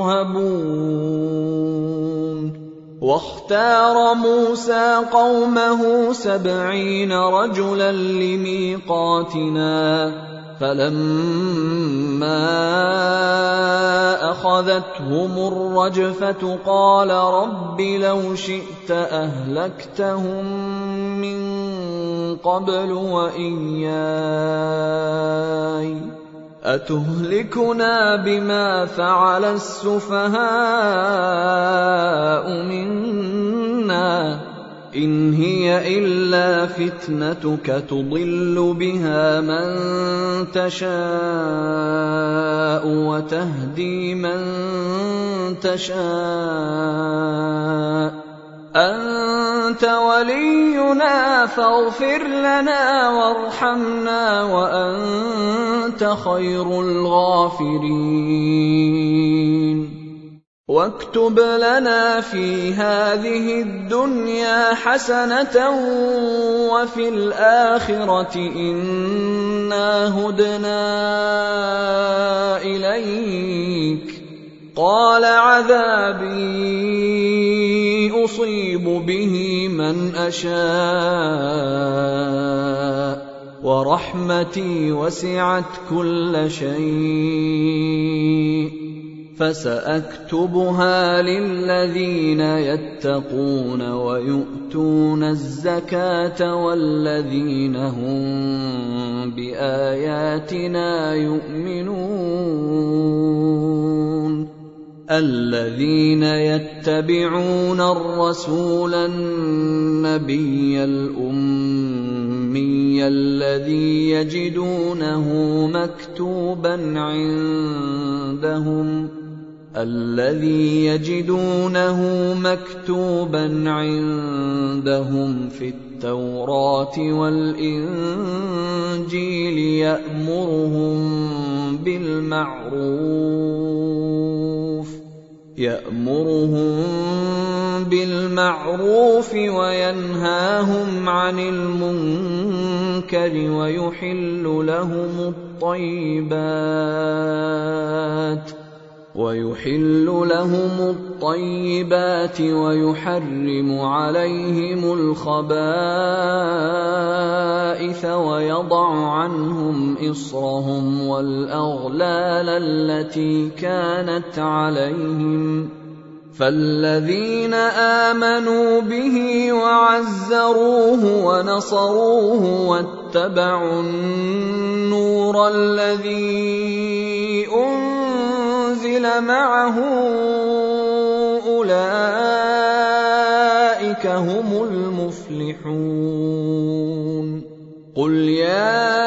يرهبون. واختار موسى قومه 70 رجلا لميقاتنا فلما أخذتهم الرجفة قال رب لو شئت أهلكتهم من قبل وإياي أتهلكنا بما فعل السفهاء منا إن هي إلا فتنتك تضل بها من تشاء وتهدي من تشاء أنت ولينا فاغفر لنا وارحمنا وأنت خير الغافرين. واكتب لنا في هذه الدنيا حسنة وفي الآخرة إنا هدنا إليك قال عذابي أصيب به من أشاء ورحمتي وسعت كل شيء فسأكتبها للذين يتقون ويؤتون الزكاة والذين هم بآياتنا يؤمنون. الذين يتبعون الرسول النبي الأمي الذي يجدونه مكتوبا عندهم في التوراة والإنجيل يأمرهم بالمعروف وينهاهم عن المنكر ويحل لهم الطيبات ويحرم عليهم الخبائث ويضع عنهم إصرهم والأغلال التي كانت عليهم فالذين آمنوا به وعزروه ونصروه واتبعوا النور الذي أنزل معه أولئك هم المفلحون. قل يا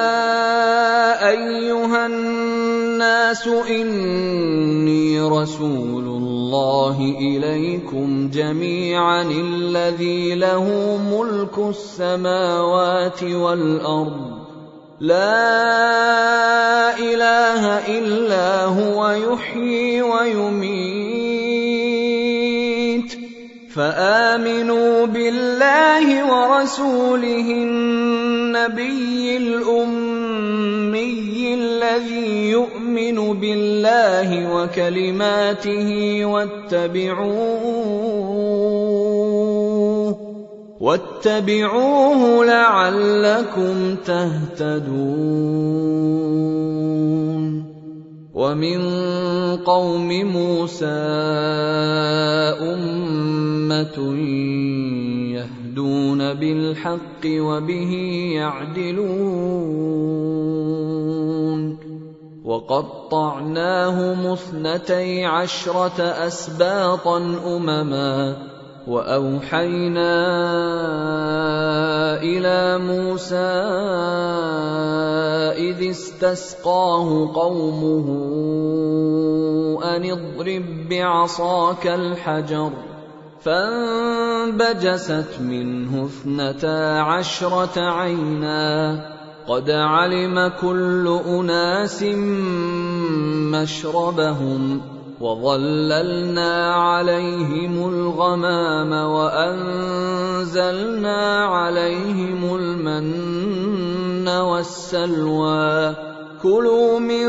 أيها الناس إني رسول الله إليكم جميعا الذي له ملك السماوات والأرض لا إله إلا هو يحيي ويميت فآمنوا بالله ورسوله النبي الأمي الذي يؤمن بالله وكلماته واتبعوه لعلكم تهتدون. ومن قوم موسى أمة يهدون بالحق وبه يعدلون. وقطعناهم 12 أسباطا أمما وأوحينا إلى موسى إذ استسقاه قومه أن اضرب بعصاك الحجر فانبجست منه 12 عينا قد علم كل أناس مشربهم وظللنا عليهم الغمام وأنزلنا عليهم المن والسلوى كلوا من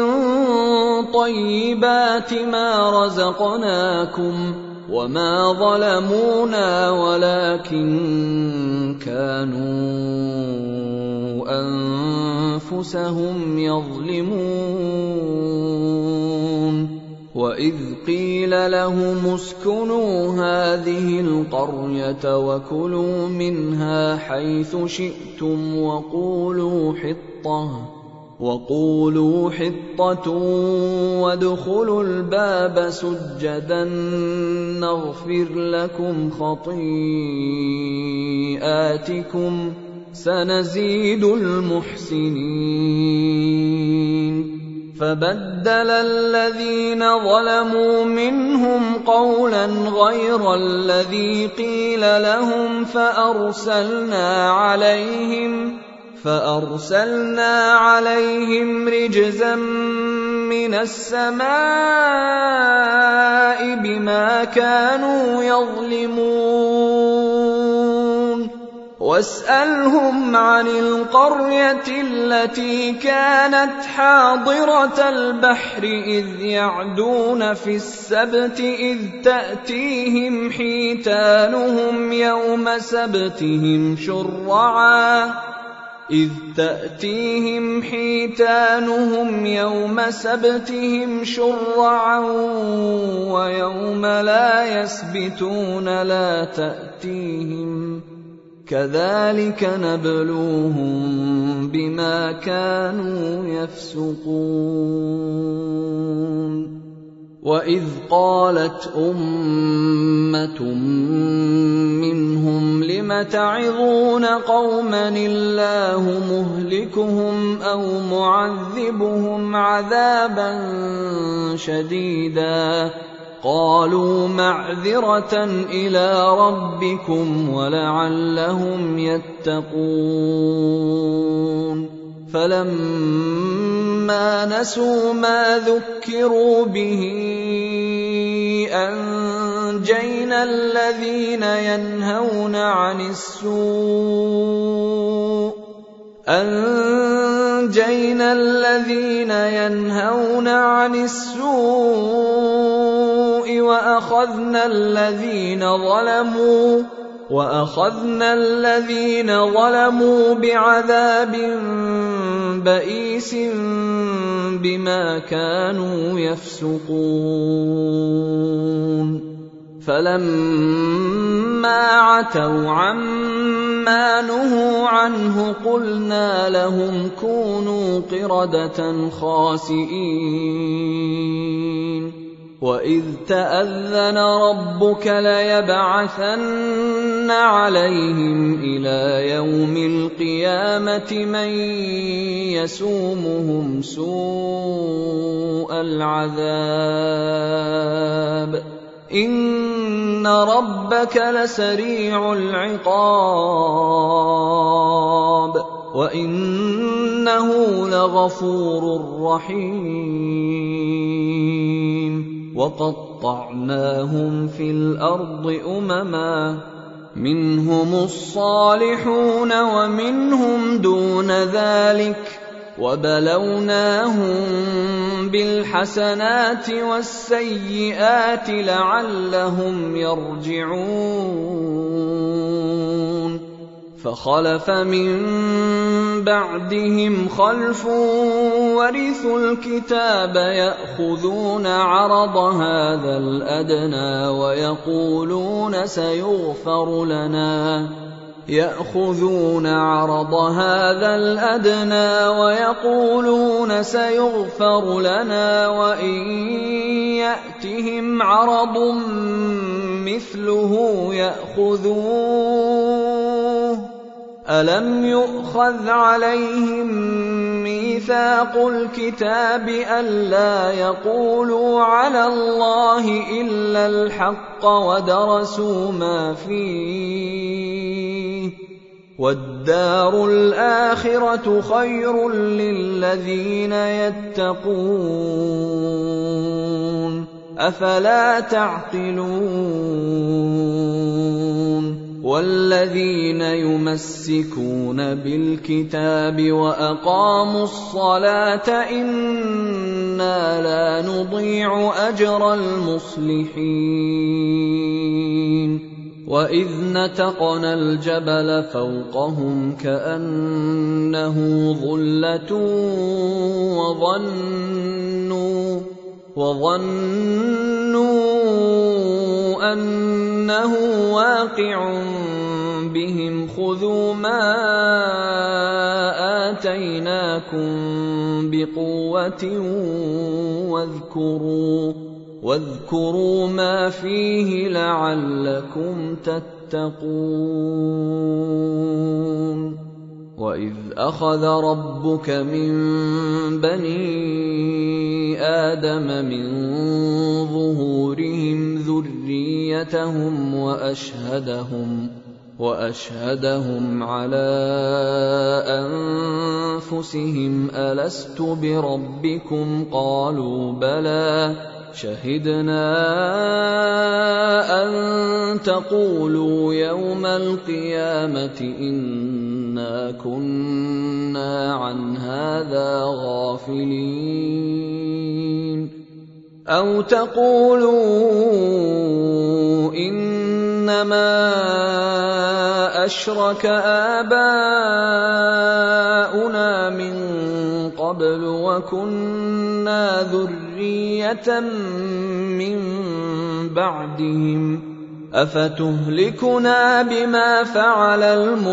طيبات ما رزقناكم وما ظلمونا ولكن كانوا أنفسهم يظلمون وإذ قيل لهم اسكنوا هذه القرية وكلوا منها حيث شئتم وقولوا حطة وادخلوا الباب سجدا نغفر لكم خطيئاتكم سنزيد المحسنين فبدل الذين ظلموا منهم قولا غير الذي قيل لهم فأرسلنا عليهم رجزا من السماء بما كانوا يظلمون واسألهم عن القرية التي كانت حاضرة البحر إذ يعدون في السبت إذ تأتيهم حيتانهم يوم سبتهم شرعا ويوم لا يسبتون لا تأتيهم كذلك نبلوهم بما كانوا يفسقون وإذ قالت أمة منهم لم تعظون قوما الله مهلكهم أو معذبهم عذابا شديدا قالوا معذرة إلى ربكم ولعلهم يتقون فلما نسوا ما ذكروا به أنجينا الذين ينهون عن السوء وأخذنا الذين ظلموا بعذاب بئيس بما كانوا يفسقون فلما عتوا عما نهوا عنه قلنا لهم كونوا قردة خاسئين وإذ تأذن ربك ليبعثن عليهم إلى يوم القيامة من يسومهم سوء العذاب إن ربك لسريع العقاب وإنه لغفور رحيم وقطعناهم في الأرض أمما منهم الصالحون ومنهم دون ذلك وبلوناهم بالحسنات والسيئات لعلهم يرجعون فخلف من بعدهم خلف ورثوا الكتاب يأخذون عرض هذا الأدنى ويقولون سيغفر لنا وإن يأتهم عرض مِثْلُهُ يَأْخُذُوهُ أَلَمْ يُؤْخَذْ عَلَيْهِم مِّيثَاقُ الْكِتَابِ أَلَّا يَقُولُوا عَلَى اللَّهِ إِلَّا الْحَقَّ وَدَرَسُوا مَا فِيهِ ۗ وَالدَّارُ الْآخِرَةُ خَيْرٌ لِّلَّذِينَ يَتَّقُونَ ۗ أَفَلَا تَعْقِلُونَ وَالَّذِينَ يُمَسِّكُونَ بِالْكِتَابِ وَأَقَامُوا الصَّلَاةَ إِنَّا لَا نُضِيعُ أَجْرَ الْمُصْلِحِينَ وَإِذْ نَتَقْنَا الْجَبَلَ فَوْقَهُمْ كَأَنَّهُ ظُلَّةٌ وَظَنُّوا أَنَّهُ وَاقِعٌ بِهِمْ خُذُوا مَا آتَيْنَاكُمْ بِقُوَّةٍ وَاذْكُرُوا مَا فِيهِ لَعَلَّكُمْ تَتَّقُونَ وَإِذْ أَخَذَ رَبُّكَ مِن بَنِي آدَمَ مِن ظُهُورِهِمْ ذُرِّيَّتَهُمْ وَأَشْهَدَهُمْ عَلَىٰ أَنفُسِهِمْ أَلَسْتُ بِرَبِّكُمْ ۖ قَالُوا بَلَىٰ شَهِدْنَا أَن تَقُولُوا يَوْمَ الْقِيَامَةِ إِنَّا كُنَّا عَنْ هَٰذَا غَافِلِينَ أَوْ تَقُولُوا إِنَّمَا أَشْرَكَ آبَاؤُنَا مِن قَبْلُ وَكُنَّا ذُرِّيَّةً مِّن بَعْدِهِمْ أَفَتُهْلِكُنَا بِمَا فَعَلَ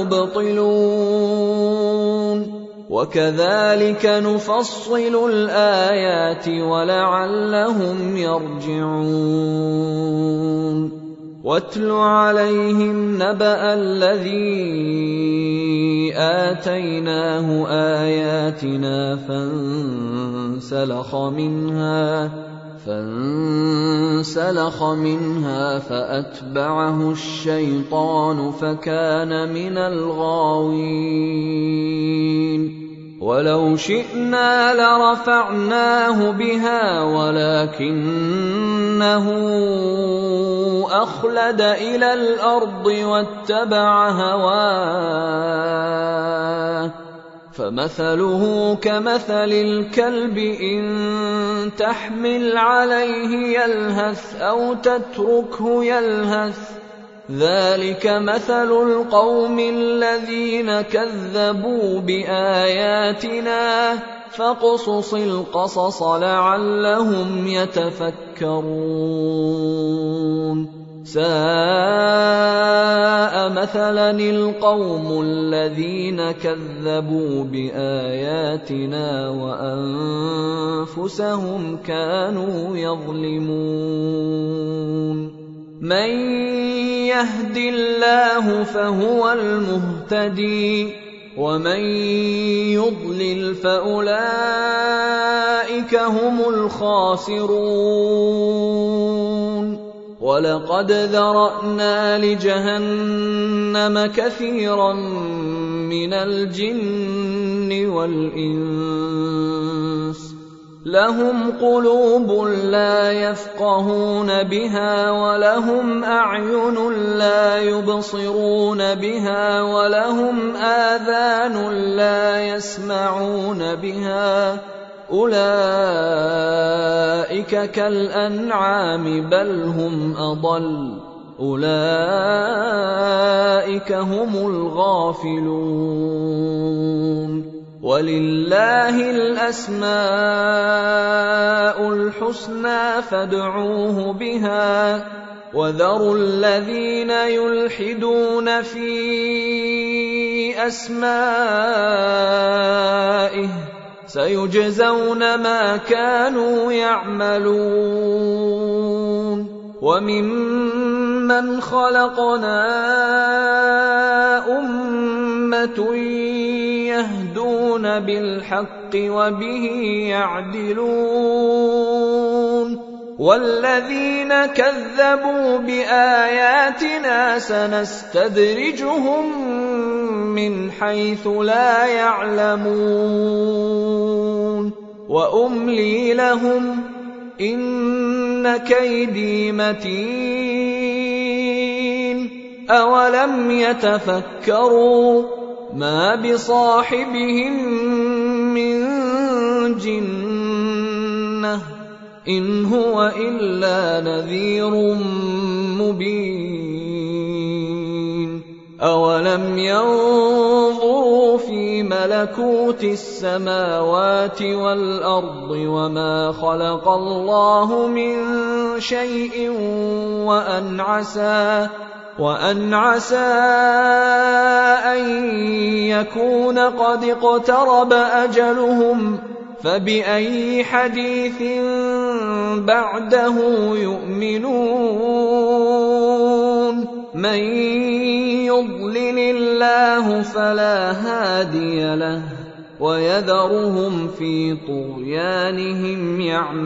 الْمُبْطِلُونَ وَكَذَلِكَ نُفَصِّلُ الْآيَاتِ وَلَعَلَّهُمْ يَرْجِعُونَ وَاتْلُ عَلَيْهِمْ نَبَأَ الَّذِي آتَيْنَاهُ آيَاتِنَا فانسلخ منها فأتبعه الشيطان فكان من الغاوين ولو شئنا لرفعناه بها ولكنه أخلد إلى الأرض واتبع هواه فمثله كمثل الكلب إن تحمل عليه يلهث أو تتركه يلهث ذلك مثل القوم الذين كذبوا بآياتنا فاقصص القصص لعلهم يتفكرون ساء مثلا القوم الذين كذبوا بآياتنا وأنفسهم كانوا يظلمون من يهد الله فهو المهتدي ومن يضلل فأولئك هم الخاسرون ولقد ذرأنا لجهنم كثيرا من الجن والإنس لهم قلوب لا يفقهون بها ولهم أعين لا يبصرون بها ولهم آذان لا يسمعون بها أولئك كالأنعام بل هم أضل أولئك هم الغافلون ولله الأسماء الحسنى فادعوه بها وذروا الذين يلحدون في أسمائه سيجزون ما كانوا يعملون وممن مَّنْ خَلَقْنَا أُمَّةٌ يَهْدُونَ بِالْحَقِّ وَبِهِ يَعْدِلُونَ وَالَّذِينَ كَذَّبُوا بِآيَاتِنَا سَنَسْتَدْرِجُهُم مِّنْ حَيْثُ لَا يَعْلَمُونَ وَأُمْلِي لَهُمْ إِنَّ كَيْدِي مَتِينٌ أَوَلَمْ يَتَفَكَّرُوا مَا بِصَاحِبِهِم مِّن جِنَّةٍ إِنْ هُوَ إِلَّا نَذِيرٌ مُّبِينٌ أَوَلَمْ يَنظُرُوا فِي مَلَكُوتِ السَّمَاوَاتِ وَالْأَرْضِ وَمَا خَلَقَ اللَّهُ مِن شَيْءٍ وَأَنْ عَسَىٰ أَن يَكُونَ قَدِ اقْتَرَبَ أَجَلُهُمْ فَبِأَيِّ حَدِيثٍ بَعْدَهُ يُؤْمِنُونَ مَن يُضْلِلِ اللَّهُ فَلَا هَادِيَ لَهُ وَيَذَرُهُمْ فِي طُغْيَانِهِمْ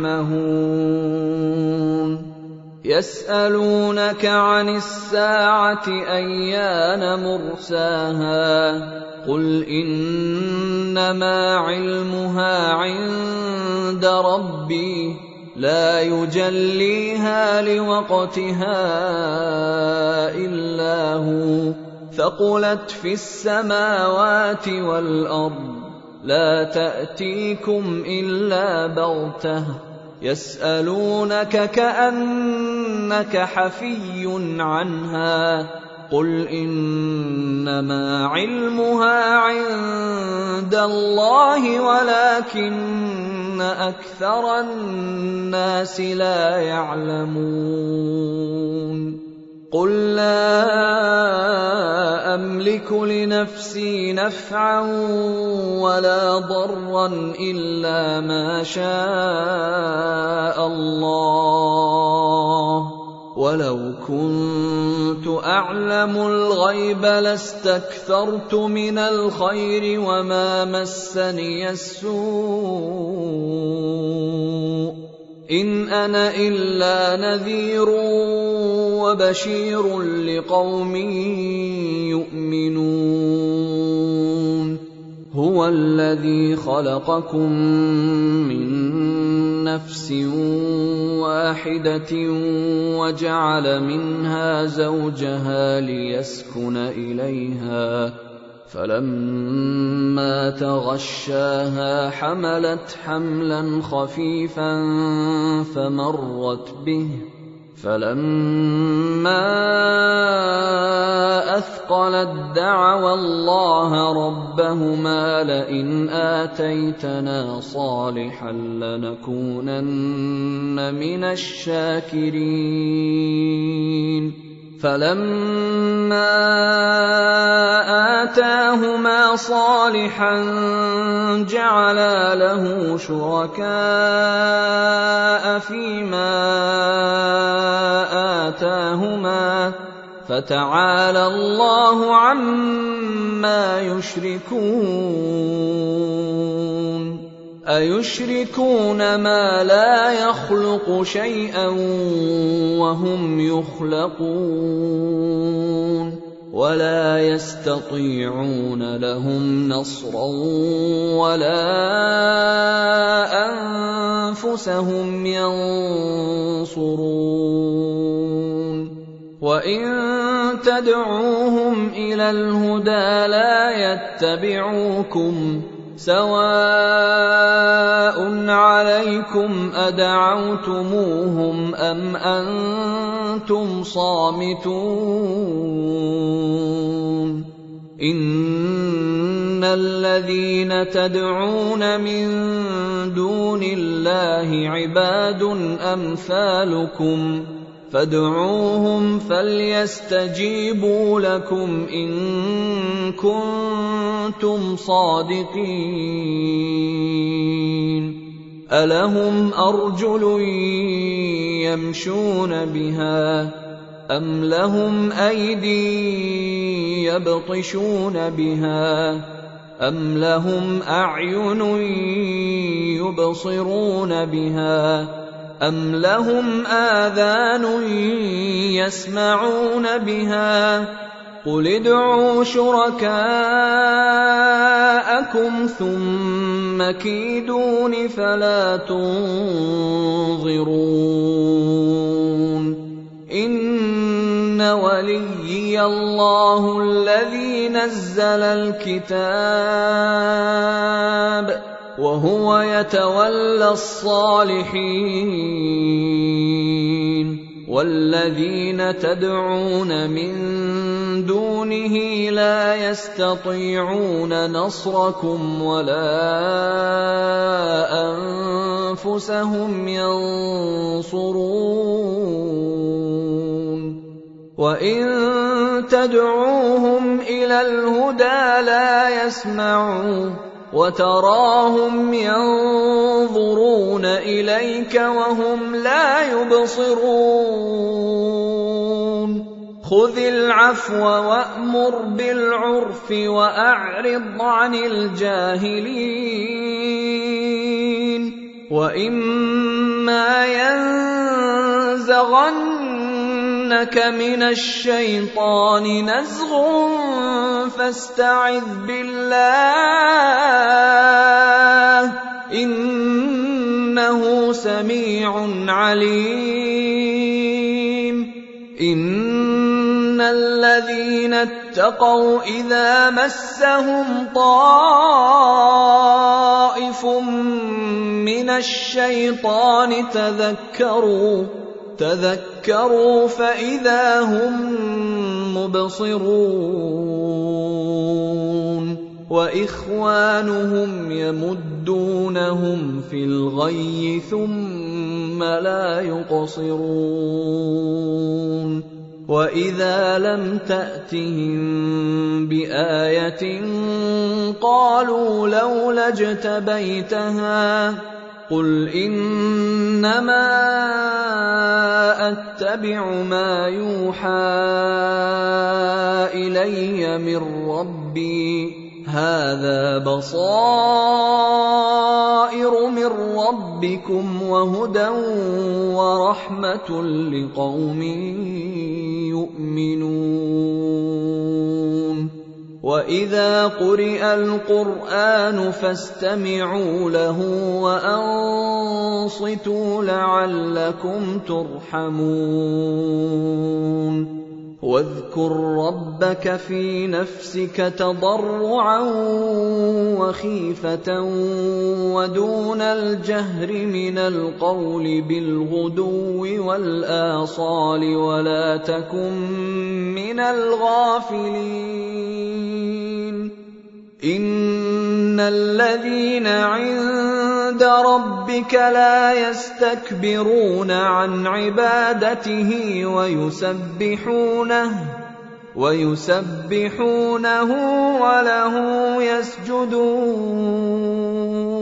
يَعْمَهُونَ يَسْأَلُونَكَ عَنِ السَّاعَةِ أَيَّانَ مُرْسَاهَا قُلْ إِنَّمَا عِلْمُهَا عِندَ رَبِّي لَا يُجَلِّيهَا لِوَقْتِهَا إِلَّا هُوَ ثَقُلَتْ فِي السَّمَاوَاتِ وَالْأَرْضِ لَا تَأْتِيكُمْ إِلَّا بَغْتَةً يَسْأَلُونَكَ كَأَنَّكَ حَفِيٌّ عَنْهَا قُلْ إِنَّمَا عِلْمُهَا عِندَ اللَّهِ وَلَكِنَّ أَكْثَرَ النَّاسِ لَا يَعْلَمُونَ قُل لَّا أَمْلِكُ لِنَفْسِي نَفْعًا وَلَا ضَرًّا إِلَّا مَا شَاءَ اللَّهُ وَلَوْ كُنتُ أَعْلَمُ الْغَيْبَ لَاسْتَكْثَرْتُ مِنَ الْخَيْرِ وَمَا مَسَّنِيَ السُّوءُ إِنْ أَنَا إِلَّا نَذِيرٌ وَبَشِيرٌ لِقَوْمٍ يُؤْمِنُونَ هُوَ الَّذِي خَلَقَكُم مِّن نَّفْسٍ وَاحِدَةٍ وَجَعَلَ مِنْهَا زَوْجَهَا لِيَسْكُنَ إِلَيْهَا فَلَمَّا تَغَشَّاهَا حَمَلَتْ حَمْلًا خَفِيفًا فَمَرَّتْ بِهِ فَلَمَّا أَثْقَلَتْ دَعَوَا اللَّهَ رَبَّهُمَا لَئِنْ آتَيْتَنَا صَالِحًا لَّنَكُونَنَّ مِنَ الشَّاكِرِينَ فَلَمَّا آتَاهُمَا صَالِحًا جَعَلَا لَهُ شُرَكَاءَ فِيمَا آتَاهُمَا فَتَعَالَى اللَّهُ عَمَّا يُشْرِكُونَ أَيُشْرِكُونَ مَا لَا يَخْلُقُ شَيْئًا وَهُمْ يُخْلَقُونَ وَلَا يَسْتَطِيعُونَ لَهُمْ نَصْرًا وَلَا أَنفُسَهُمْ يَنصُرُونَ وَإِن تَدْعُوهُمْ إِلَى الْهُدَىٰ لَا يَتَّبِعُوكُمْ سَوَاءٌ عَلَيْكُمْ أَدَعَوْتُمُوهُمْ أَمْ أَنتُمْ صَامِتُونَ إِنَّ الَّذِينَ تَدْعُونَ مِن دُونِ اللَّهِ عِبَادٌ أَمْثَالُكُمْ فَادْعُوهُمْ فَلْيَسْتَجِيبُوا لَكُمْ إِن كُنتُمْ صَادِقِينَ أَلَهُمْ أَرْجُلٌ يَمْشُونَ بِهَا أَمْ لَهُمْ أَيْدِي يَبْطِشُونَ بِهَا أَمْ لَهُمْ أَعْيُنٌ يُبْصِرُونَ بِهَا أَمْ لَهُمْ آذَانٌ يَسْمَعُونَ بِهَا قُلِ ادْعُوا شُرَكَاءَكُمْ ثُمَّ كِيدُونِ فَلَا تُنظِرُونِ إِنَّ وَلِيِّيَ اللَّهُ الَّذِي نَزَّلَ الْكِتَابَ وَهُوَ يَتَوَلَّى الصَّالِحِينَ وَالَّذِينَ تَدْعُونَ مِن دُونِهِ لَا يَسْتَطِيعُونَ نَصْرَكُمْ وَلَا أَنفُسَهُمْ يَنصُرُونَ وَإِن تَدْعُوهُمْ إِلَى الْهُدَىٰ لَا يَسْمَعُوا وَتَرَاهُمْ يَنظُرُونَ إِلَيْكَ وَهُمْ لَا يُبْصِرُونَ خُذِ الْعَفْوَ وَأْمُرْ بِالْعُرْفِ وَأَعْرِضْ عَنِ الْجَاهِلِينَ وَإِمَّا يَنزَغَنَّكَ مِنَ الشَّيْطَانِ نَزْغٌ فَاسْتَعِذْ بِاللَّهِ إِنَّهُ سَمِيعٌ عَلِيمٌ إِنَّ الَّذِينَ اتَّقَوْا إِذَا مَسَّهُمْ طَائِفٌ مِّنَ الشَّيْطَانِ تذكروا فإذا هم مبصرون وإخوانهم يمدونهم في الغي ثم لا يقصرون وإذا لم تأتهم بآية قالوا لولا اجتبيتها قل إنما أتبع ما يوحى إلي من ربي هذا بصائر من ربكم وهدى ورحمة لقوم يؤمنون وَإِذَا قُرِئَ الْقُرْآنُ فَاسْتَمِعُوا لَهُ وَأَنصِتُوا لَعَلَّكُمْ تُرْحَمُونَ وَاذْكُر رَّبَّكَ فِي نَفْسِكَ تَضَرُّعًا وَخِيفَةً وَدُونَ الْجَهْرِ مِنَ الْقَوْلِ بِالْغُدُوِّ وَالْآصَالِ وَلَا تَكُن مِّنَ الْغَافِلِينَ إِنَّ الَّذِينَ عِندَ رَبِّكَ لَا يَسْتَكْبِرُونَ عَنْ عِبَادَتِهِ وَيُسَبِّحُونَهُ وَلَهُ يَسْجُدُونَ